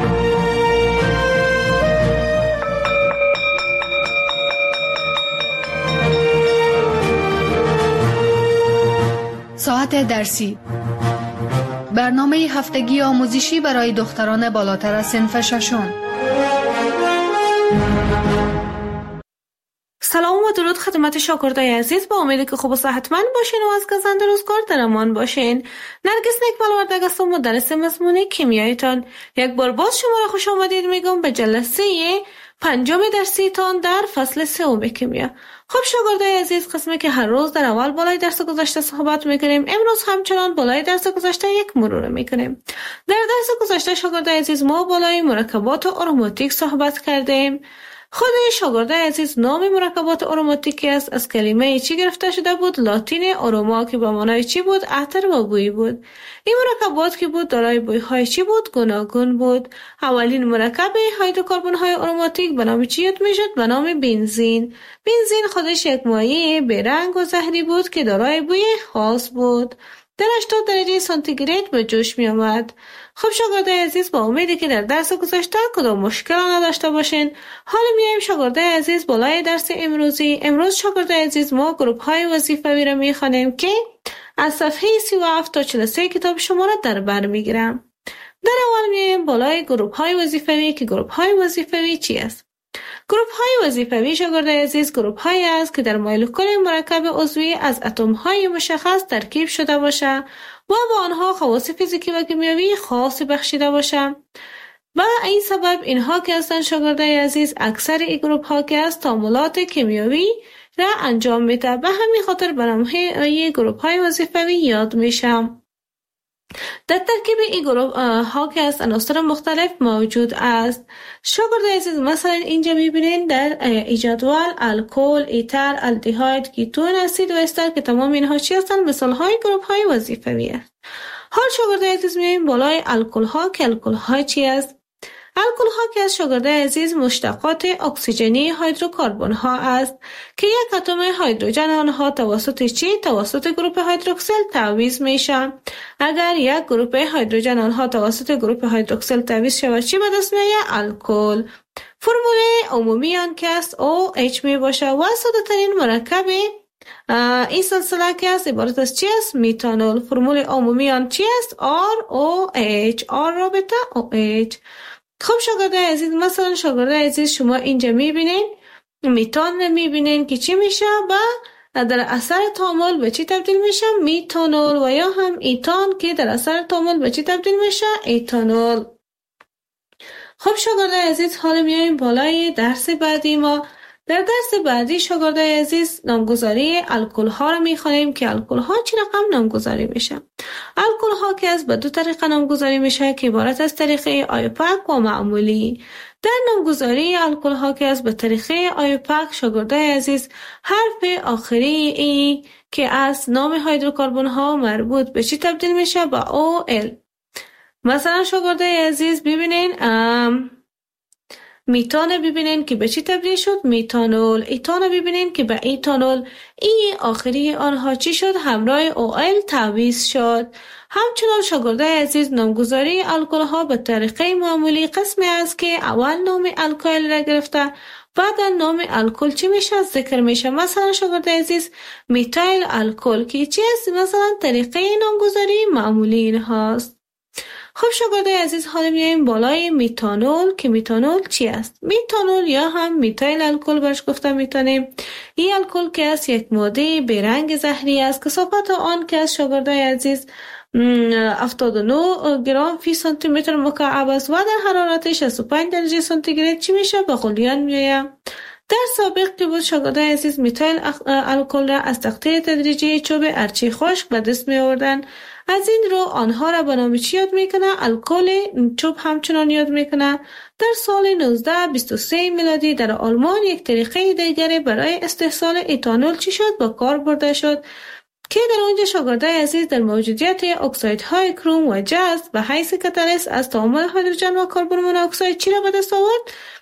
ساعت درسی، برنامه هفتگی آموزشی برای دختران بالاتر از صنف ششم. سلام و درود خدمت شاگردای عزیز. با امیدی که خوب و صحتمند باشین و از گزند روزگار در امان باشین. نرگس نیکمل وردگ هستم، مدرس مضمون کیمیایتان. یک بار باز شما را خوش آمدید میگم به جلسه 5 درسیتان در فصل 3 کیمیا. خب شاگردای عزیز، قسمی که هر روز در اول بالای درس گذشته صحبت میکنیم، امروز همچنان بالای درس گذشته یک مرور میکنیم. در درس گذشته شاگردای عزیز ما بالای مرکبات آروماتیک صحبت کردیم. خود شاگردای عزیز نام مرکبات آروماتیکی است از کلمه چی گرفته شده بود؟ لاتین آروما که به معنای چی بود؟ عطر و بوی بود. این مرکبات که بود دارای بوی‌های چی بود؟ گوناگون بود. اولین مرکب هیدروکربن‌های آروماتیک به نام چی یاد میشد؟ به نام بنزین. بنزین خودش یک مایع بیرنگ و زهری بود که دارای بوی خاص بود. در 80 درجه سانتیگراد به جوش می آمد. خب شاگردای عزیز، با امیدی که در درس گذشته کدام مشکل نداشته باشین، حالا میایم شاگردای عزیز بالای درس امروزی. امروز شاگردای عزیز ما گروپ های وظیفوی را میخوانیم که از صفحه 37 تا 43 کتاب شما را در بر میگیرم. در اول میایم بالای گروپ های وظیفوی که گروپ های وظیفوی چی است؟ گروپ های وظیفوی شاگردای عزیز گروپ هایی است که در مولکول مرکب عضوی از اتم های مشخص ترکیب شده باشه و با آنها خواص فیزیکی و کیمیایی خاصی بخشیده باشه. و این سبب اینها که هستند شاگردای عزیز، اکثر این گروپ ها که است تعاملات کیمیایی را انجام میده. به همین خاطر به نام گروپ های وظیفوی یاد میشه. در ترکیب این گروه ها که از عناصر مختلف موجود است. شاگردای عزیز مثلا اینجا میبینین در جدول الکل، ایتر، الدهاید، کیتون، اسید و استر که تمام اینها چی هستند؟ مثال های گروه های وظیفوی است. حال شاگردای عزیز میایم بالای الکل ها که الکل ها چی است؟ الکل ها که از شاگردای عزیز مشتقات اکسیژنی هیدروکربن ها است که یک اتم هیدروژن آنها توسط چی؟ توسط گروپ هیدروکسیل تعویض میشه. اگر یک گروپ هیدروژن آنها توسط گروپ هیدروکسیل تعویض شود چی به دست میآید؟ الکل. فرمول عمومی آن که است OH می باشه و ساده ترین مرکب این سلسله که است عبارت از چی است؟ میتانول. فرمول عمومی آن چی است؟ ROH. R رابطه OH. خب شاگردای عزیز، مثلا شاگردای عزیز شما اینجا میبینین میتان میبینین که چی میشه و در اثر تعامل به چی تبدیل میشه؟ میتانول. و یا هم ایتان که در اثر تعامل به چی تبدیل میشه؟ ایتانول. خب شاگردای عزیز حالا میایم بالای درس بعدی ما. در درس بعدی شاگردای عزیز نامگذاری الکل ها رو میخوانیم که الکل ها چی رقم نامگذاری میشه. الکل ها که از به 2 طریقه نامگذاری میشه که عبارت از طریقه آیوپک و معمولی. در نامگذاری الکل ها که از به طریقه آیوپک شاگردای عزیز حرف آخری ای که از نام هیدروکربن ها مربوط به چی تبدیل میشه؟ به OL. مثلا شاگردای عزیز ببینین میتان ببینین که به چی تبدیل شد؟ میتانول. ایتان ببینین که به ایتانول. این آخری آنها چی شد؟ همراه OL تعویض شد. همچنان شاگردای عزیز نامگذاری الکل ها به طریقه معمولی قسمی است که اول نام الکل را گرفته بعد نام الکل چی میشه؟ ذکر میشه. مثلا شاگردای عزیز میتایل الکل که چی است؟ مثلا طریقه نامگذاری معمولی اینهاست. خب شاگردای عزیز، حالا میایم بالای میتانول که میتانول چی است؟ میتانول یا هم میتایل الکل برش گفته میتونیم. این الکل که است یک ماده بیرنگ زهری است. کثافت آن که از شاگردای عزیز 79 گرم فی سانتی متر مکعب است و در حرارت 65 درجه سانتیگراد چی میشه؟ به غلیان میآید. در سابق که بود شاگردای عزیز میتایل الکل را از تقطیر تدریجی چوب ارچی خشک به دست می آوردن. از این رو آنها را به نام چی یاد میکنه؟ الکل چوب همچنان یاد میکنه. در سال 1923 میلادی در آلمان یک طریقه دیگری برای استحصال ایتانول چی شد؟ با کار برده شد که در اونجا شاگردای عزیز در موجودیت اکسایدهای کروم و جست به حیث کاتالیست از تعامل هیدروژن و کربن مونوکساید چی را به دست آورد؟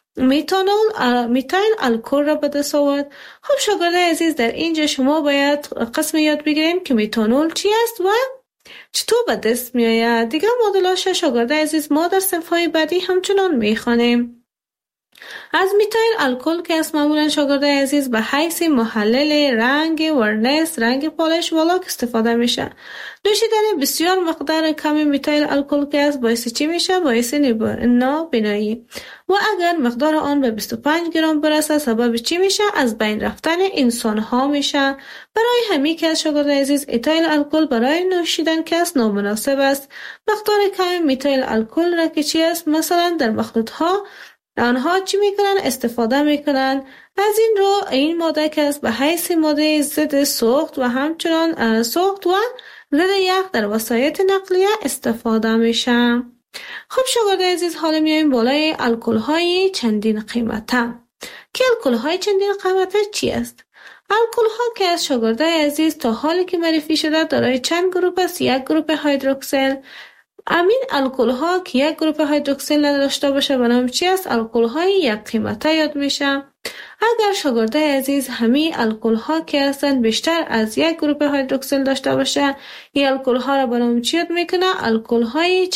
میتایل الکل را به دست آورد. خب شاگردای عزیز، در اینجا شما باید قسم یاد بگیریم که میتانول چی است و چطور به دست می آید. دیگه مدلاش شاگردای عزیز ما در صفحه بعدی همچنان میخوانیم. از میتایل الکل که از معمولا شاگردای عزیز به حیث محلل رنگ ورنیس، رنگ پالش و لاک استفاده میشه. نوشیدن بسیار مقدار کمی میتایل الکل که از باعث چی میشه؟ باعث نابینایی و اگر مقدار آن به 25 گرم برسه سبب چی میشه؟ از بین رفتن انسان ها میشه. برای همین که از شاگردای عزیز ایتایل الکل برای نوشیدن که از نامناسب است. مقدار کمی میتایل الکل را که چی است؟ مثلا در مخلوط ها آنها چی میکنن؟ استفاده میکنن. از این رو این ماده که است به حیث ماده ضد سوخت و همچنان سوخت و ضد یخ در وسایط نقلیه استفاده میشه. خب شاگردای عزیز، حالا میایم بالای الکل های چندین قیمته. که الکل های چندین قیمته چی است؟ الکل ها که از شاگردای عزیز تا حالی که معرفی شده دارای چند گروپ است؟ یک گروپ هیدروکسیل. امین الکل ها که یک گروپ هیدروکسیل نداشته باشه به نام چی است؟ الکل های یک قیمته یاد میشه. اگر شاگردای عزیز همین الکل ها که هستند بیشتر از یک گروپ هیدروکسیل داشته باشه، این الکل ها را به نام چی یاد میکنه؟ الکل های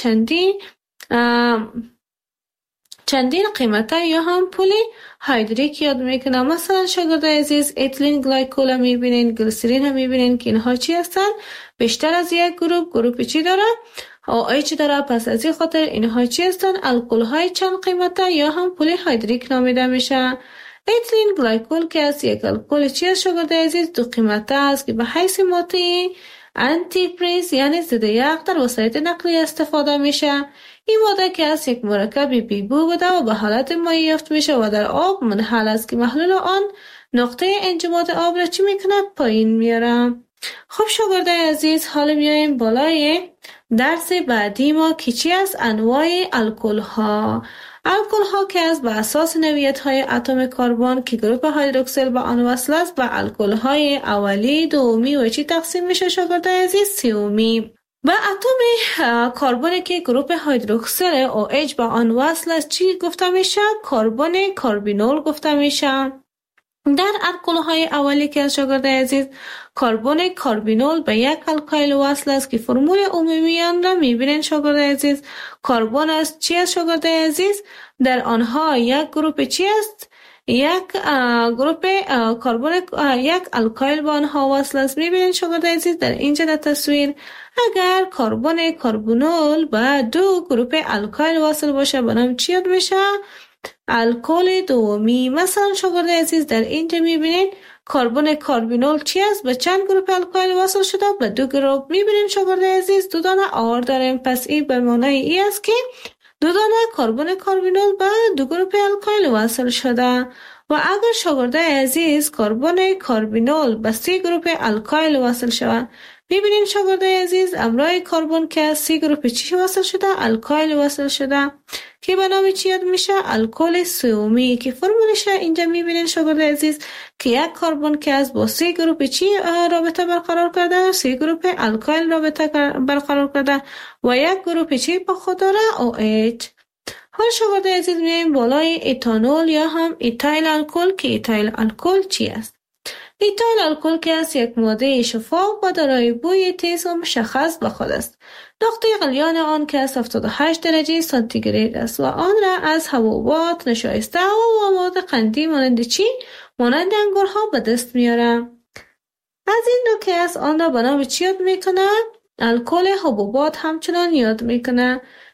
چندین قیمته یا هم پلی هیدریک یاد میکنه. مثلا شاگردای عزیز اتیلین گلایکول میبینین، گلیسرین هم میبینین که اینها چی هستن؟ بیشتر از یک گروپ چی داره؟ OH داره. پس از این خاطر اینها چی هستن؟ الکل های چند قیمته یا هم پلی هیدریک نامیده میشه. اتیلین گلایکول که از یک الکل چی است شاگردای عزیز؟ دو قیمته است که به حیث ماده آنتی فریز یعنی ضد یخ در وسایط نقلیه استفاده میشه. این ماده که از یک مرکب بیبو بوده و به حالت مایع یافت میشه و در آب منحل است که محلول آن نقطه انجماد آب را چی میکنه؟ پایین میاره. خب شاگردای عزیز، حالا میایم بالای درس بعدی ما که چی است؟ انواع الکل ها. الکل ها که از به اساس نوعیت های اتم کربن که گروپ هیدروکسیل به آن وصل است و الکل های اولی، دومی و چی تقسیم میشه شاگردای عزیز؟ سومی. و اتم کربن که گروپ هیدروکسیل OH به آن وصل است چی گفته میشه؟ کربن کاربینول گفته میشه. در الکل های اولی که از شاگردای عزیز کربن کاربینول به یک الکایل وصل است که فرمول عمومی آن را میبینین شاگردای عزیز. کربن است چی است شاگردای عزیز؟ در آنها یک گروپ چی است؟ یک گروپ کربن یک الکایل با آنها وصل است. میبینین شاگردای عزیز در اینجا در تصویر اگر کربن کاربینول با دو گروپ الکایل وصل باشه به نام چی یاد میشه؟ الکل دومی. مثلا شاگردای عزیز در اینجا میبینین کربن کاربینول چی است؟ به چند گروپ الکایل وصل شده؟ به دو گروپ. میبینین شاگردای عزیز دو دانه آر داریم. پس این به معنای ای است که دو دانه کربن کاربینول به دو گروپ الکایل وصل شده. و اگر شاگردای عزیز کربن کاربینول به 3 گروپ الکایل وصل شود، میبینین شاگردای عزیز امرای کربن که 3 گروپ چی وصل شده؟ الکایل وصل شده که به نام چی یاد میشه؟ الکل سومی که فرمولش اینجا میبینین شاگردای عزیز که یک کربن که از با 3 گروپ چی رابطه برقرار کرده؟ 3 گروپ الکایل رابطه برقرار کرده و یک گروپ چی با خود داره؟ OH. حال شاگردای عزیز میایم بالای ایتانول یا هم ایتایل الکل که ایتایل الکل چی است؟ ایتایل الکل که است یک ماده شفاف و دارای بوی تیز و مشخص به خود است. نقطه غلیان آن که از 78 درجه سانتیگراد است و آن را از حبوبات نشایسته و مواد قندی مانند چی؟ مانند انگورها به دست میاره. از این دو که است آن را به نام چی یاد میکنه؟ الکل حبوبات همچنان یاد میکنه.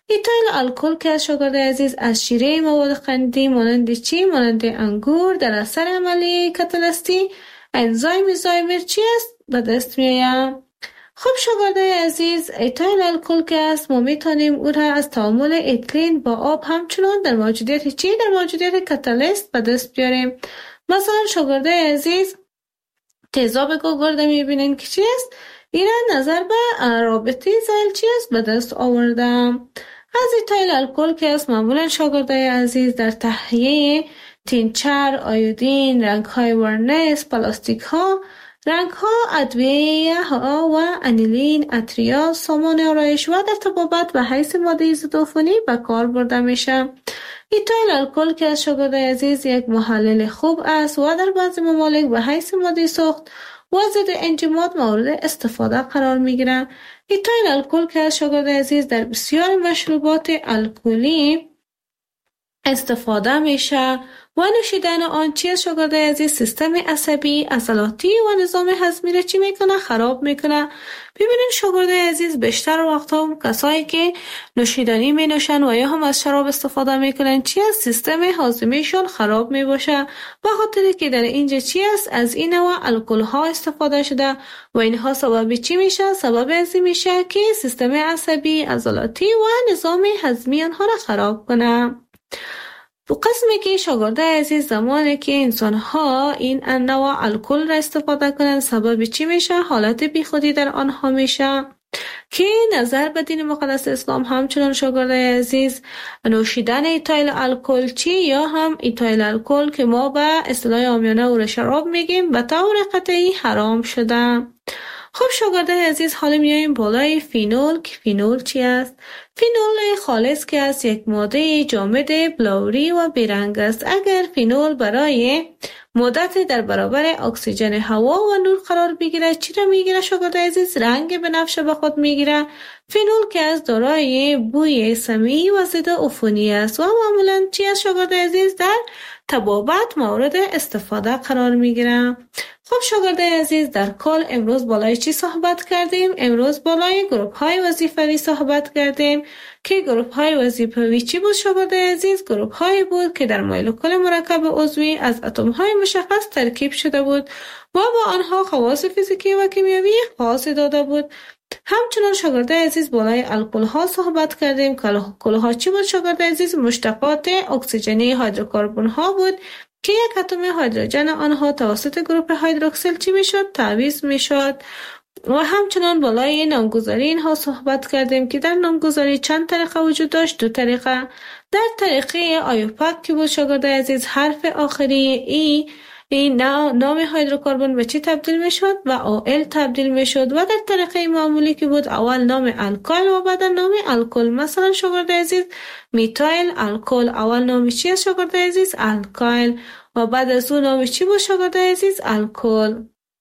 ایتایل الکل که از شاگرد عزیز از شیره مواد قندی مانند چی؟ مانند انگور در اثر عملیه کاتالیستی انزایم زایمر چی است؟ به دست میآید. خب شاگردای عزیز، ایتایل الکل که است ما میتونیم او را از تعامل اتیلن با آب همچنان در موجودیت چی؟ در موجودیت کاتالیست به دست بیاریم. مثلا شاگردای عزیز تیزاب گوگرده میبینین که چی است؟ این نظر به رابطه زیل چی است به دست آوردم. از ایتایل الکل که است معمولا شاگردای عزیز در تهیه تینچر، آیودین، رنگ های ورنیس، پلاستیک ها، رنگ ها، ادویه ها و انیلین، اتریال، سامان آرایش و در طبابت به حیث ماده ضدعفونی به کار برده میشه. ایتایل الکل که از شاگردای عزیز یک محلل خوب است و در بعضی ممالک به حیث ماده سوخت و ضد انجماد مورد استفاده قرار میگیره. ایتایل الکل که از شاگردای عزیز در بسیار مشروبات الکلی استفاده میشه و نوشیدن آن چی از شاگردای عزیز سیستم عصبی، عضلاتی و نظام هضمی را چی میکنه؟ خراب میکنه. ببینید شاگردای عزیز بیشتر وقتا کسایی که نوشیدنی می نوشن و یا هم از شراب استفاده میکنن چی از سیستم هاضمیشون خراب می باشه، به خاطر که در اینجا چی است؟ از این نوع الکل ها استفاده شده و اینها سبب چی میشه؟ سبب ازی میشه که سیستم عصبی، عضلاتی و نظام هضمی آنها را خراب کنه. تو قسمی که شاگردای عزیز زمانی که انسان ها این نوع الکل را استفاده کنند سبب چی میشه؟ حالت بیخودی در آنها میشه که نظر به دین مقدس اسلام همچنان شاگردای عزیز نوشیدن ایتایل الکل چی یا هم ایتایل الکل که ما به اصطلاح عامیانه او را شراب میگیم به طور قطعی حرام شده. خب شاگردای عزیز حالا میایم بالای فینول که فینول چی است؟ فینول خالص که است یک ماده جامد بلوری و بیرنگ است. اگر فینول برای مدت در برابر اکسیژن هوا و نور قرار بگیره چی را میگیره شاگردای عزیز؟ رنگ بنفشه به خود میگیره. فینول که از دارای بوی سمی و ضد عفونی است و معمولا چی است شاگردای عزیز؟ در طبابت مورد استفاده قرار میگیره. خب شاگردای عزیز در کل امروز بالای چی صحبت کردیم؟ امروز بالای گروپ های وظیفوی صحبت کردیم که گروپ های وظیفوی چی بود شاگردای عزیز؟ گروپ های بود که در مولکول مرکب عضوی از اتم های مشخص ترکیب شده بود و با آنها خواص فیزیکی و کیمیایی خاص داده بود. همچنان شاگردای عزیز بالای الکل ها صحبت کردیم که الکل ها چی بود شاگردای عزیز؟ مشتقات اکسیژنی هیدروکربن ها بود که یک اتم هیدروژن آنها توسط گروپ هیدروکسیل چی میشد؟ تعویض میشد. و همچنان بالای نامگذاری اینها صحبت کردیم که در نامگذاری چند طریقه وجود داشت؟ دو طریقه. در طریقه آیوپاک که بود شاگردای عزیز حرف آخری این نام هیدروکربن به چی تبدیل میشد؟ و آل تبدیل میشد. و در طریقه معمولی که بود اول نام الکل و بعد نام الکل. مثلا شاگردای عزیز میتایل الکل اول نام چی است شاگردای عزیز؟ الکل و بعد از اون نام چی بود شاگردای عزیز؟ الکل.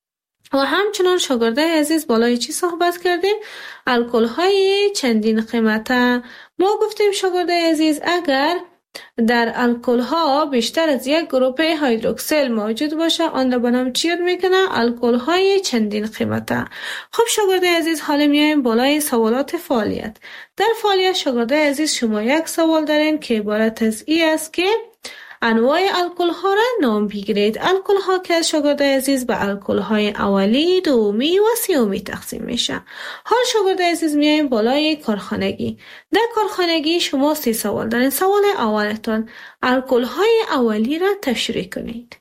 و همچنان شاگردای عزیز بالای چی صحبت کردیم؟ الکل های چندین قیمته. ما گفتیم شاگردای عزیز اگر در الکل ها بیشتر از یک گروپ هیدروکسیل موجود باشه آن را به نام چی یاد میکنه؟ الکل های چندین قیمته. خب شاگردای عزیز حالا میایم بالای سوالات فعالیت. در فعالیت شاگردای عزیز شما یک سوال دارین که عبارت از این است که انواع الکل ها را نام بگیرید. الکل ها که از شاگردای عزیز به الکل های اولی، دومی و سومی تقسیم میشه. حال شاگردای عزیز میایم بالای کارخانگی. در کارخانگی شما 3 سوال دارین. سوال اولتون الکل های اولی را تشریح کنید.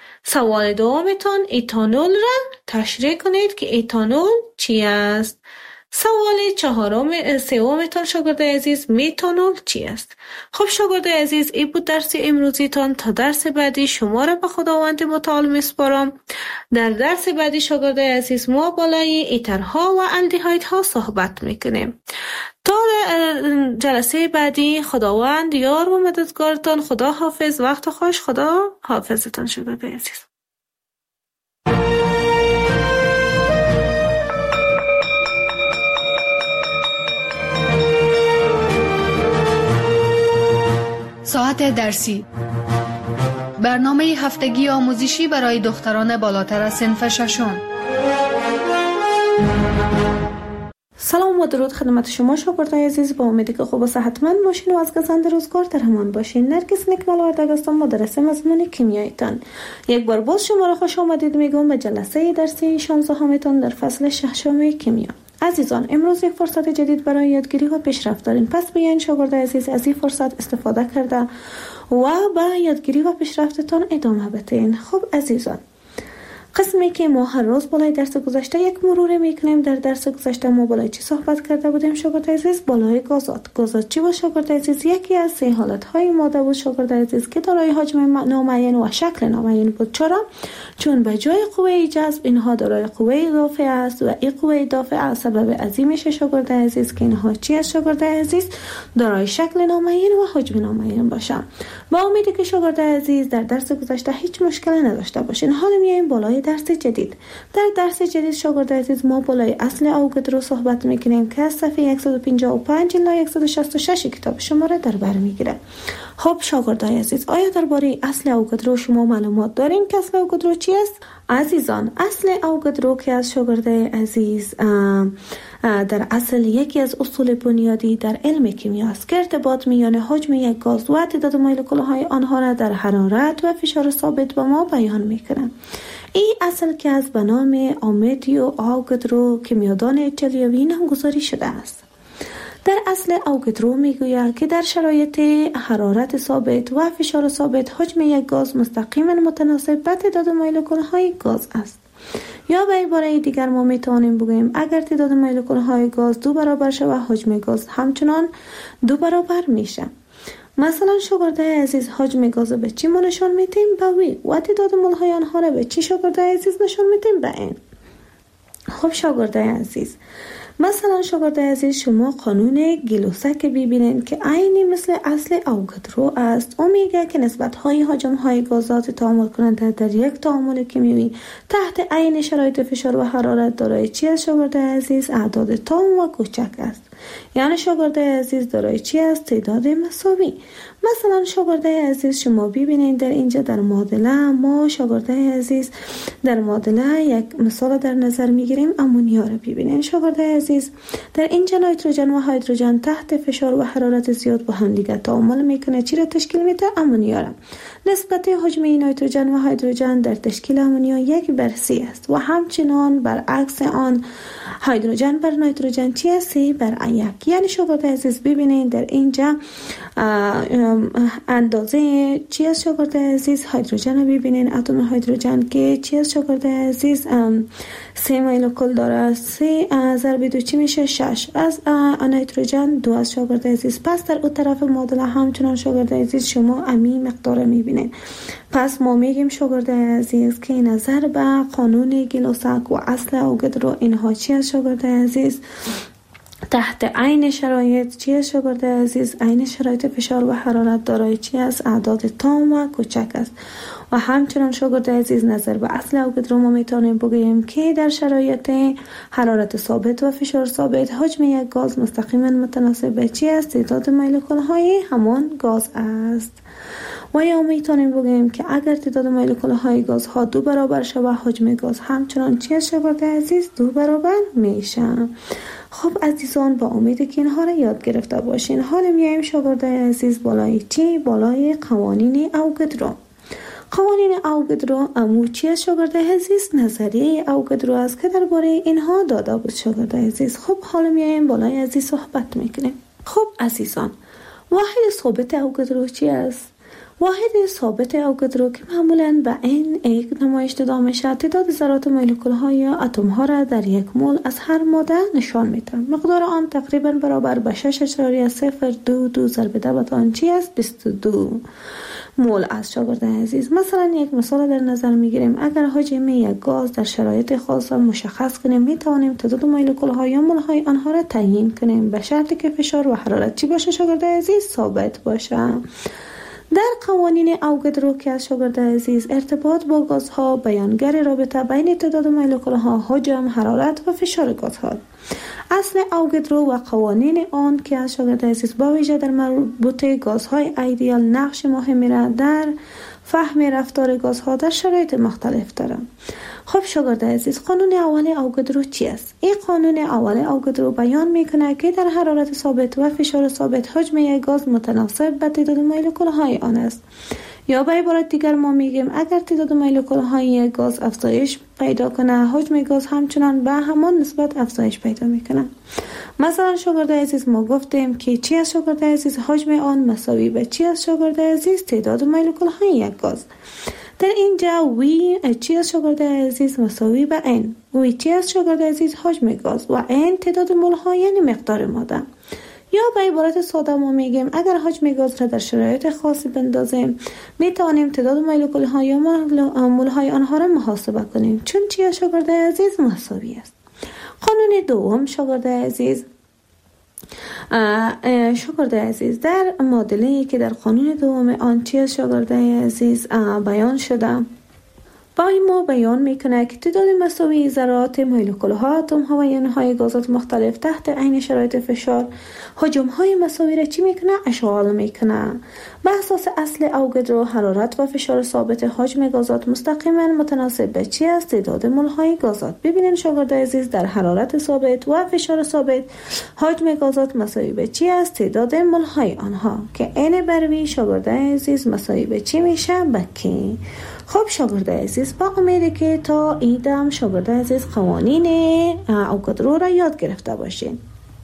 سوال دومتون ایتانول را تشریح کنید که ایتانول چی است. سوال سومتان شاگردای عزیز میتانول چی است؟ خب شاگردای عزیز این بود درس امروزیتان. تا درس بعدی شما را به خداوند متعال میسپارم. در درس بعدی شاگردای عزیز ما بالای ایترها و الدهایدها صحبت میکنیم. تا جلسه بعدی خداوند یار و مددگارتان. خدا حافظ. وقت خوش. خدا حافظتان شاگردای عزیز. ساعت درسی برنامه هفتگی آموزشی برای دختران بالاتر از صنف ششم. سلام و درود خدمت شما شاگردای عزیز، با امیدی که خوب و صحتمند باشین و از گزند روزگار در امان باشین. نرگس نیکمل وارد هستم، مدرس مضمون کیمیایتان. یک بار باز شما را خوش آمدید میگم به جلسه درسی 16 در فصل 6 کیمیا. عزیزان، امروز یک فرصت جدید برای یادگیری و پیشرفت دارین. پس بیاین شاگردای عزیز از این فرصت استفاده کرده و به یادگیری و پیشرفتتان ادامه بدین. خب عزیزان، قسمی که ما هر روز بالای درس گذشته یک مرور میکنیم. در درس گذشته ما بالای چی صحبت کرده بودیم شاگرد عزیز؟ بالای گازات چی بود شاگرد عزیز؟ یکی از سه حالت های ماده بود شاگرد عزیز که دارای حجم نامعین و شکل نامعین بود. چرا؟ چون به جای قوه جذب اینها دارای قوه اضافه است و این قوه اضافه سبب عظیم میشه شاگرد عزیز که اینها چی است شاگرد عزیز؟ دارای شکل نامعین و حجم نامعین باشه. با امیدی که شاگرد عزیز در درس گذشته هیچ مشکلی نداشته باشین. حالا میایم بالای درس جدید. در درس جدید شاگرد عزیز ما بالای اصل اوگدرو صحبت میکنیم که از صفحه 155 الی 166 کتاب شما را در بر میگیره. خب شاگردای عزیز، آیا درباره اصل اوگدرو شما معلومات دارین که اصل اوگدرو چی است؟ عزیزان، اصل اوگدرو که از شاگرد عزیز در اصل یکی از اصول بنیادی در علم کیمیا است که ارتباط میان حجم یک گاز و تعداد مولکول‌های آنها را در حرارت و فشار ثابت به ما بیان میکنه. این اصل که از به نام آمدیو اوگدرو کیمیادان ایتالیایی نامگذاری شده است. در اصل اوگدرو میگوید که در شرایط حرارت ثابت و فشار ثابت حجم یک گاز مستقیما متناسب با تعداد مولکول‌های گاز است. یا به عباره دیگر ما میتوانیم بگوییم اگر تعداد مولکول‌های گاز 2 برابر شود حجم گاز همچنان 2 برابر میشه. مثلا شاگردای عزیز، حجم گاز به چی ما نشان میدیم؟ به وی. و تعداد مول‌های آنها را به چی شاگردای عزیز نشان میدیم؟ به این. خب شاگردای عزیز، مثلا شاگردای عزیز شما قانون گلوسک ببینید که عینی مثل اصل اوگدرو است. او میگه که نسبت‌های حجم‌های گازات تعامل کننده در یک تعامل کیمیایی تحت عین شرایط فشار و حرارت دارای چی است شاگردای عزیز؟ اعداد تام و کوچک است. یعنی شاگردای عزیز دارای چی است؟ تعداد مساوی. مثلا شاگردای عزیز شما ببینید در اینجا در معادله ما شاگردای عزیز در معادله یک مثال در نظر میگیریم. امونیا رو ببینید شاگردای عزیز، در اینجا نیتروژن و هیدروژن تحت فشار و حرارت زیاد با هم دیگه تعامل میکنه. چی را تشکیل میده؟ امونیا را. نسبت حجم نیتروژن و هیدروژن در تشکیل امونیا 1/3 است و همچنان برعکس آن هیدروژن بر نیتروژن چی است؟ 3/1. یعنی شاگردای عزیز ببینید در اینجا اندازه چی است شاگردای عزیز؟ هیدروژن رو ببینید، اتم هیدروژن که چی است شاگردای عزیز؟ 3 مولکول داره. 3 ضرب 2 چی میشه؟ 6. از نیتروژن 2 از شاگردای عزیز. پس در اون طرف معادله همچنان شاگردای عزیز شما امی مقدار میبینید. پس ما میگیم شاگردای عزیز که نظر به قانون گلوسک و اصل اوگدرو اینها چی است شاگردای عزیز؟ تحت عین شرایط چی است شاگردای عزیز؟ عین شرایط فشار و حرارت دارای چی است؟ اعداد تام و کوچک است. و همچنان شاگردای عزیز نظر به اصل اوگدرو ما میتونیم بگوییم که در شرایط حرارت ثابت و فشار ثابت حجم یک گاز مستقیما متناسب به چی است؟ تعداد مولکول‌های همان گاز است. و یا میتونیم بگوییم که اگر تعداد مولکول‌های گاز ها 2 برابر شود حجم گاز همچنان چی است شاگردای عزیز؟ 2 برابر میشه. خب عزیزان، با امیدی که اینها را یاد گرفته باشین. حالا میایم شاگردای عزیز بالای چی؟ بالای قوانین اوگدرو. قوانین اوگدرو امو چی است شاگردای عزیز؟ نظریه اوگدرو است که درباره اینها داده بود شاگردای عزیز. خب حالا میایم بالای عزیز صحبت میکنیم. خب عزیزان، واحد ثابت اوگدرو چی است؟ واحد ثابت اوگدرو که معمولاً به این یک نمایش داده میشه تعداد ذرات مولکول‌ها یا اتم‌ها را در یک مول از هر ماده نشان میده. مقدار آن تقریباً برابر به 6.022 ضرب 10 به توان چی است؟ 22 مول است شاگردان عزیز. مثلا یک مثال در نظر میگیریم. اگر حجم یک گاز در شرایط خاص مشخص کنیم میتوانیم تعداد مولکول‌ها یا مول‌های آنها را تعیین کنیم به شرطی که فشار و حرارت چی باشه شاگردان عزیز؟ ثابت باشه. در قوانین اوگدرو که از شاگردان عزیز ارتباط با گازها بیانگر رابطه بین تعداد مولکول‌ها، حجم، حرارت و فشار گازها. اصل اوگدرو و قوانین آن که از شاگردان عزیز با ویژه در مربوط گازهای ایدئال نقش مهمی را در فهم رفتار گازها در شرایط مختلف دارند. خب شاگرد عزیز، قانون اول اوگادرو چی است؟ این قانون اول اوگادرو بیان میکنه که در حرارت ثابت و فشار ثابت حجم یک گاز متناسب به تعداد مولکول های آن است. یا به عبارت دیگر ما میگیم اگر تعداد مولکول های یک گاز افزایش پیدا کنه، حجم گاز همچنان به همان نسبت افزایش پیدا میکنه. مثلا شاگرد عزیز ما گفتیم که چی از شاگرد عزیز؟ حجم آن مساوی به چی از شاگرد عزیز؟ تعداد مولکول های یک گاز. در اینجا وی چی از شاگرد عزیز مساوی به ان. وی چی از شاگرد عزیز؟ حجم گاز و ان تعداد مول ها یعنی مقدار ماده. یا به عبارت ساده ما میگیم اگر حجم گاز را در شرایط خاصی بندازیم میتوانیم تعداد مولکول ها یا مول های آنها را محاسبه کنیم، چون چی از شاگرد عزیز مساوی است. قانون دوم شاگرد عزیز در معادله‌ای که در قانون دوم آن چی از شاگرد عزیز بیان شده با این ما بیان میکنه که تعداد مساوی ذرات مولکول ها، اتم ها و یون های گازات مختلف تحت عین شرایط فشار حجم های مساوی را چی میکنه؟ اشغال میکنه. به اساس اصل اوگادرو حرارت و فشار ثابت حجم گازات مستقیما متناسب به چی است؟ تعداد مول های گازات. ببینید شاگرد عزیز، در حرارت ثابت و فشار ثابت حجم گازات مساوی به چی است؟ تعداد مول های آنها که n بر v شاگرد عزیز مساوی به چی میشه؟ به کی. خب شاگرد عزیز، با امیده که تا ایدم شاگرد عزیز قوانین اوگادرو را یاد گرفته باشین.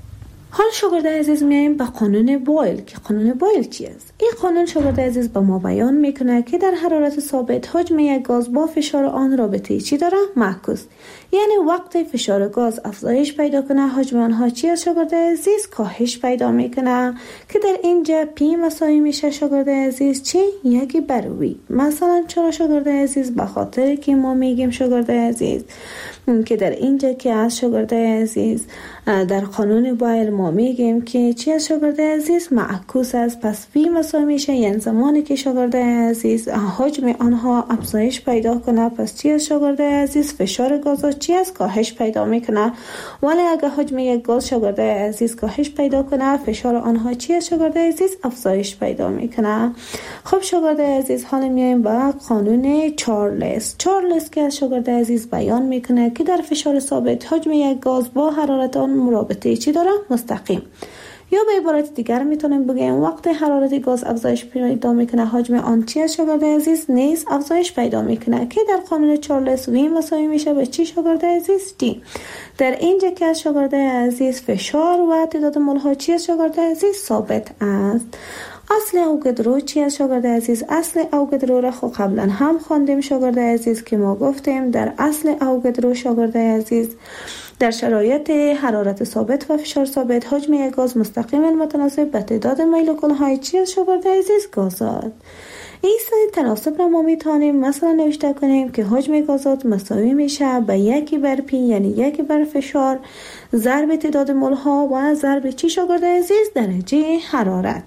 حال شاگرد عزیز میایم به قانون بویل که قانون بویل چی است؟ این قانون شاگرد عزیز به ما بیان میکنه که در حرارت ثابت حجم یک گاز با فشار آن رابطه چی داره؟ معکوس. یعنی وقتی فشار گاز افزایش پیدا کنه حجم آنها چی است شاگرد عزیز؟ کاهش پیدا میکنه که در اینجا پی مساوی میشه شاگرد عزیز چی؟ یکی بر وی. مثلا چرا شاگرد عزیز؟ به خاطر که ما میگیم شاگرد عزیز که در اینجا که از شاگرد عزیز در قانون بویل ما میگیم که چی از شاگرد عزیز؟ معکوس است. پس وی مساوی میشه یعنی زمانی که شاگرد عزیز حجم آنها افزایش پیدا کنه، پس چی از شاگرد عزیز؟ فشار گازات چی است؟ کاهش پیدا میکنه. ولی اگر حجم یک گاز شاگرد عزیز کاهش پیدا کنه، فشار آنها چی است شاگرد عزیز؟ افزایش پیدا میکنه. خب شاگرد عزیز، حالا میایم به قانون چارلز که از شاگرد عزیز بیان میکنه که در فشار ثابت حجم یک گاز با حرارت آن مرابطه چی داره؟ مستقیم. یا به عبارت دیگر میتونیم بگیم وقتی حرارت گاز افزایش پیدا میکنه حجم آن چی از شاگرد عزیز؟ نیز افزایش پیدا میکنه که در قانون چارلز وی مساوی میشه به چی شاگرد عزیز؟ دی. در اینجا که از شاگرد عزیز فشار و تعداد مول ها چی از شاگرد عزیز؟ ثابت است. اصل اوگادرو چی از شاگرد عزیز؟ اصل اوگادرو را خب قبلا هم خواندیم شاگرد عزیز که ما گفتیم در اصل اوگادرو شاگرد عزیز در شرایط حرارت ثابت و فشار ثابت حجم یک گاز مستقیما متناسب به تعداد مولکول های چی از شاگرد عزیز؟ گازات. این تناسب را ما میتونیم مثلا نوشته کنیم که حجم گازات مساوی میشه به یکی بر پی یعنی یکی بر فشار ضرب تعداد مول ها و ضرب چی شاگرد عزیز؟ درجه حرارت.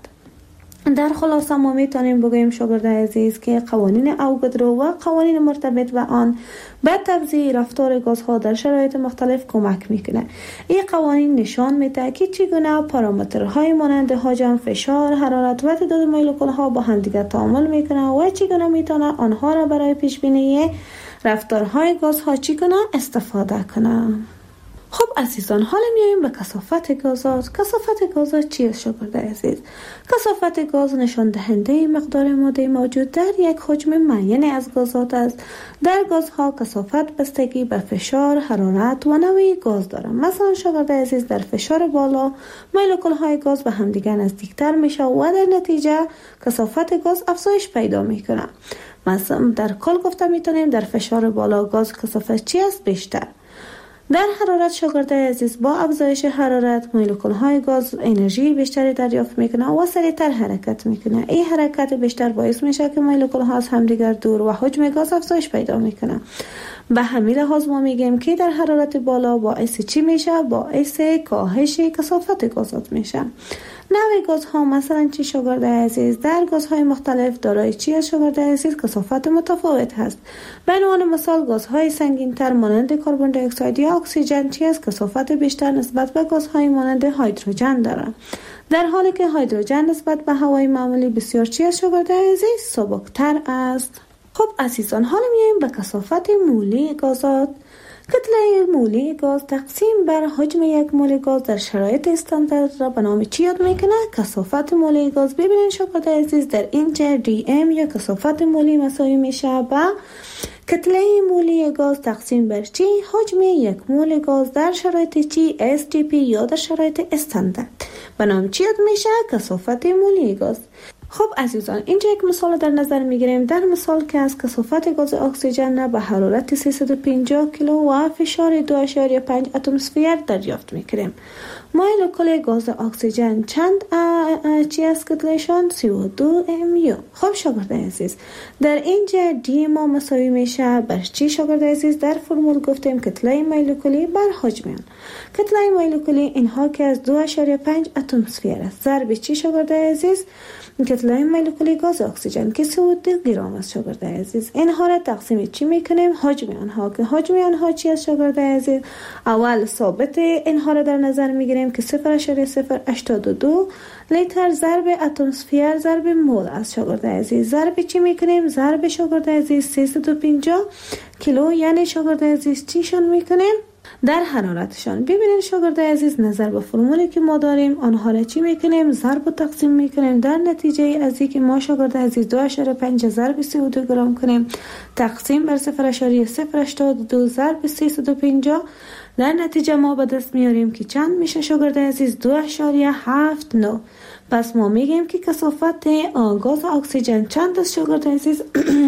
در خلاصه ما میتونیم بگوییم شاگرد عزیز که قوانین اوگادرو و قوانین مرتبط و آن به توزیع رفتار گازها در شرایط مختلف کمک میکنه. این قوانین نشان میده که چگونه پارامترهای مانند حجم، فشار، حرارت و تعداد مولکول ها با هم دیگر تعامل میکنه و چگونه میتونه آنها را برای پیش بینی رفتارهای گازها چگونه استفاده کنه. خب عزیزان، حالا میایم به کثافت گازات. کثافت گازات چیه شاگرد عزیز؟ کثافت گاز نشان دهنده مقدار ماده موجود در یک حجم معین از گازات است. در گازها کثافت بستگی به فشار، حرارت و نوع گاز دارد. مثلا شاگرد عزیز در فشار بالا مولکول های گاز به همدیگر نزدیکتر میشه و در نتیجه کثافت گاز افزایش پیدا میکنه. مثلا در کل گفته میتونیم در فشار بالا گاز کثافت چی است؟ بیشتر. در حرارت شاگرد عزیز با افزایش حرارت مولکول های گاز انرژی بیشتری دریافت میکنه و سریعتر حرکت میکنه. این حرکت بیشتر باعث میشه که مولکول ها از همدیگر دور و حجم گاز افزایش پیدا میکنه. به همین لحاظ ما میگیم که در حرارت بالا باعث چی میشه؟ باعث کاهش کثافت گازات میشه. نوع گازها مثلا چی شاگرد عزیز؟ در گازهای مختلف دارای چی از شاگرد عزیز؟ کثافت متفاوت هست. به عنوان مثال گازهای سنگین‌تر مانند کربن دی اکساید یا اکسیژن چی از کثافت بیشتر نسبت به گازهای مانند هیدروژن دارند، در حالی که هیدروژن نسبت به هوای معمولی بسیار چی از شاگرد عزیز؟ سبکتر است. خب عزیزان، حالا میایم به کثافت مولی گازات. کتله مولی گاز تقسیم بر حجم یک مول گاز در شرایط استاندارد را به نام چی یاد میکنه؟ کثافت مولی گاز. ببینید شاگردان عزیز، در اینجا DM یا کثافت مولی مساوی میشه به کتله مولی گاز تقسیم بر چی؟ حجم یک مول گاز در شرایط چی؟ STP یا در شرایط استاندارد. به نام چی یاد میشه؟ کثافت مولی گاز. خب عزیزان، اینجا یک مثال در نظر میگیریم. در مثال که از کثافت گاز اکسیژن به حرارت 350 کیلو و فشار 2.5 اتمسفر دریافت میکنیم. مولکول گاز اکسیژن چند چی از کتلهشان؟ 32 mu. خب شاگردان عزیز، در اینجا دی ما مساوی میشه بر چی شاگردان عزیز؟ در فرمول گفتیم کتله مولکولی بر حجم آن. کتله مولکولی اینها که از 2.5 اتمسفر است ضرب چی شاگردان عزیز؟ کتله مولکولی گاز اکسیژن که 32 گرم است شاگردان عزیز. اینها را تقسیم چی میکنیم؟ حجم آنها، که حجم آنها چی است شاگردان عزیز؟ اول ثابت اینها را در نظر میگیریم که 0.082 لیتر ضرب اتمسفر ضرب مول است شاگردان عزیز. ضرب چی میکنیم؟ ضرب شاگردان عزیز 350 کیلو، یعنی شاگردان عزیز چیشون میکنیم؟ در حرارتشان. ببینید شاگردان عزیز، نظر به فرمولی که ما داریم آنها را چی میکنیم؟ ضرب و تقسیم میکنیم. در نتیجه از اینکه ما شاگردان عزیز 2.5 ضرب 32 گرم کنیم تقسیم بر 0.082 ضرب 350، در نتیجه ما به دست میاریم که چند میشه شاگردان عزیز؟ 2.79. پس ما میگیم که کثافت گاز اکسیژن چند است شاگردان عزیز؟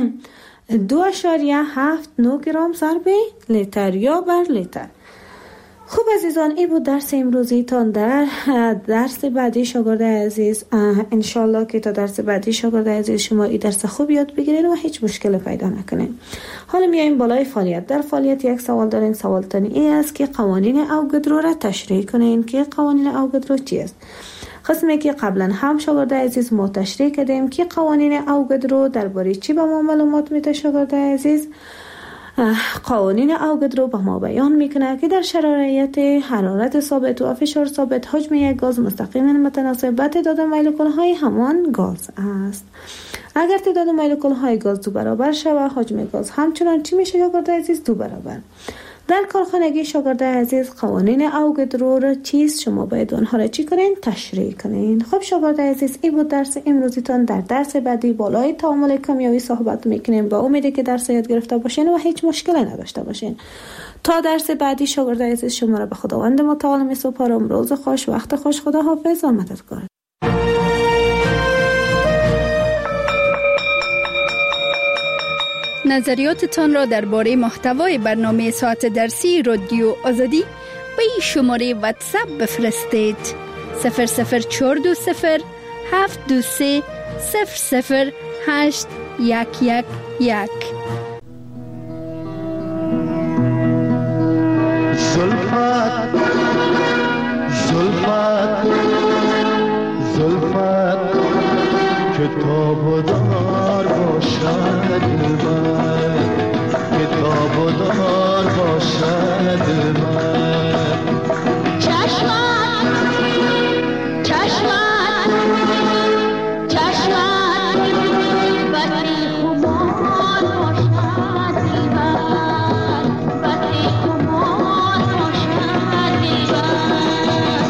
2.79 گرم ضرب لیتر یا بر لیتر. خب عزیزان، این بود درس امروزیتان. در درس بعدی شاگردان عزیز انشالله که تا درس بعدی شاگردان عزیز شما این درس خوب یاد بگیرین و هیچ مشکل پیدا نکنین. حالا میایم بالای فعالیت. در فعالیت یک سوال دارین. سوالتان این است که قوانین اوگادرو را تشریح کنین. که قوانین اوگادرو چی است؟ قسمی که قبلا هم شاگردان عزیز ما تشریح کردیم که قوانین اوگادرو درباره چی به ما معلومات میده شاگردان عزیز. قوانین اوگادرو به ما بیان میکنه که در شرایط حرارت ثابت و فشار ثابت حجم یک گاز مستقیما متناسب با تعداد مولکول های همان گاز است. اگر تعداد مولکول های گاز 2 برابر شود حجم گاز همچنان چی میشه شاگردان عزیز؟ 2 برابر. در کارخانگی شاگردان عزیز قوانین اوگادرو را چیست؟ شما باید آنها را چی کنین؟ تشریح کنین. خب شاگردان عزیز، این بود درس امروزیتان. در درس بعدی بالای تعامل کیمیایی صحبت میکنیم. با امیدی که درس یاد گرفته باشین و هیچ مشکلی نداشته باشین. تا درس بعدی شاگردان عزیز شما را به خداوند متعال میسپارم. روز خوش، وقت خوش، خدا حافظ و مددکار. نظریاتتان را درباره محتوای برنامه ساعت درسی رادیو آزادی به این شماره واتساپ بفرستید: 00420 723 008 111. زلفت کتاب و دار باشد دلبر، کتاب و دار باشد دلبر. چشمت وقتی خمار باشد دلبر، وقتی خمار باشد دلبر.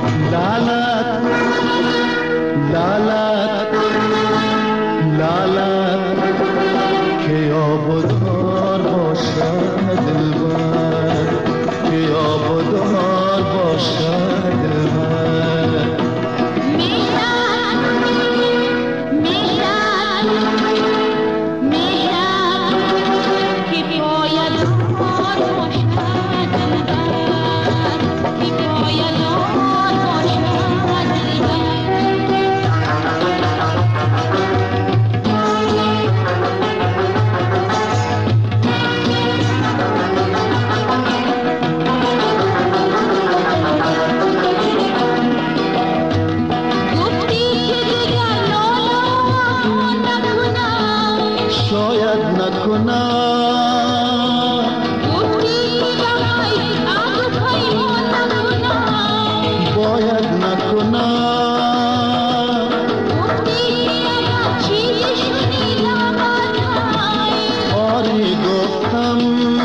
لالت که آبادار باشد دلبر، که آبادار باشد دلبر. شاید نکنم بود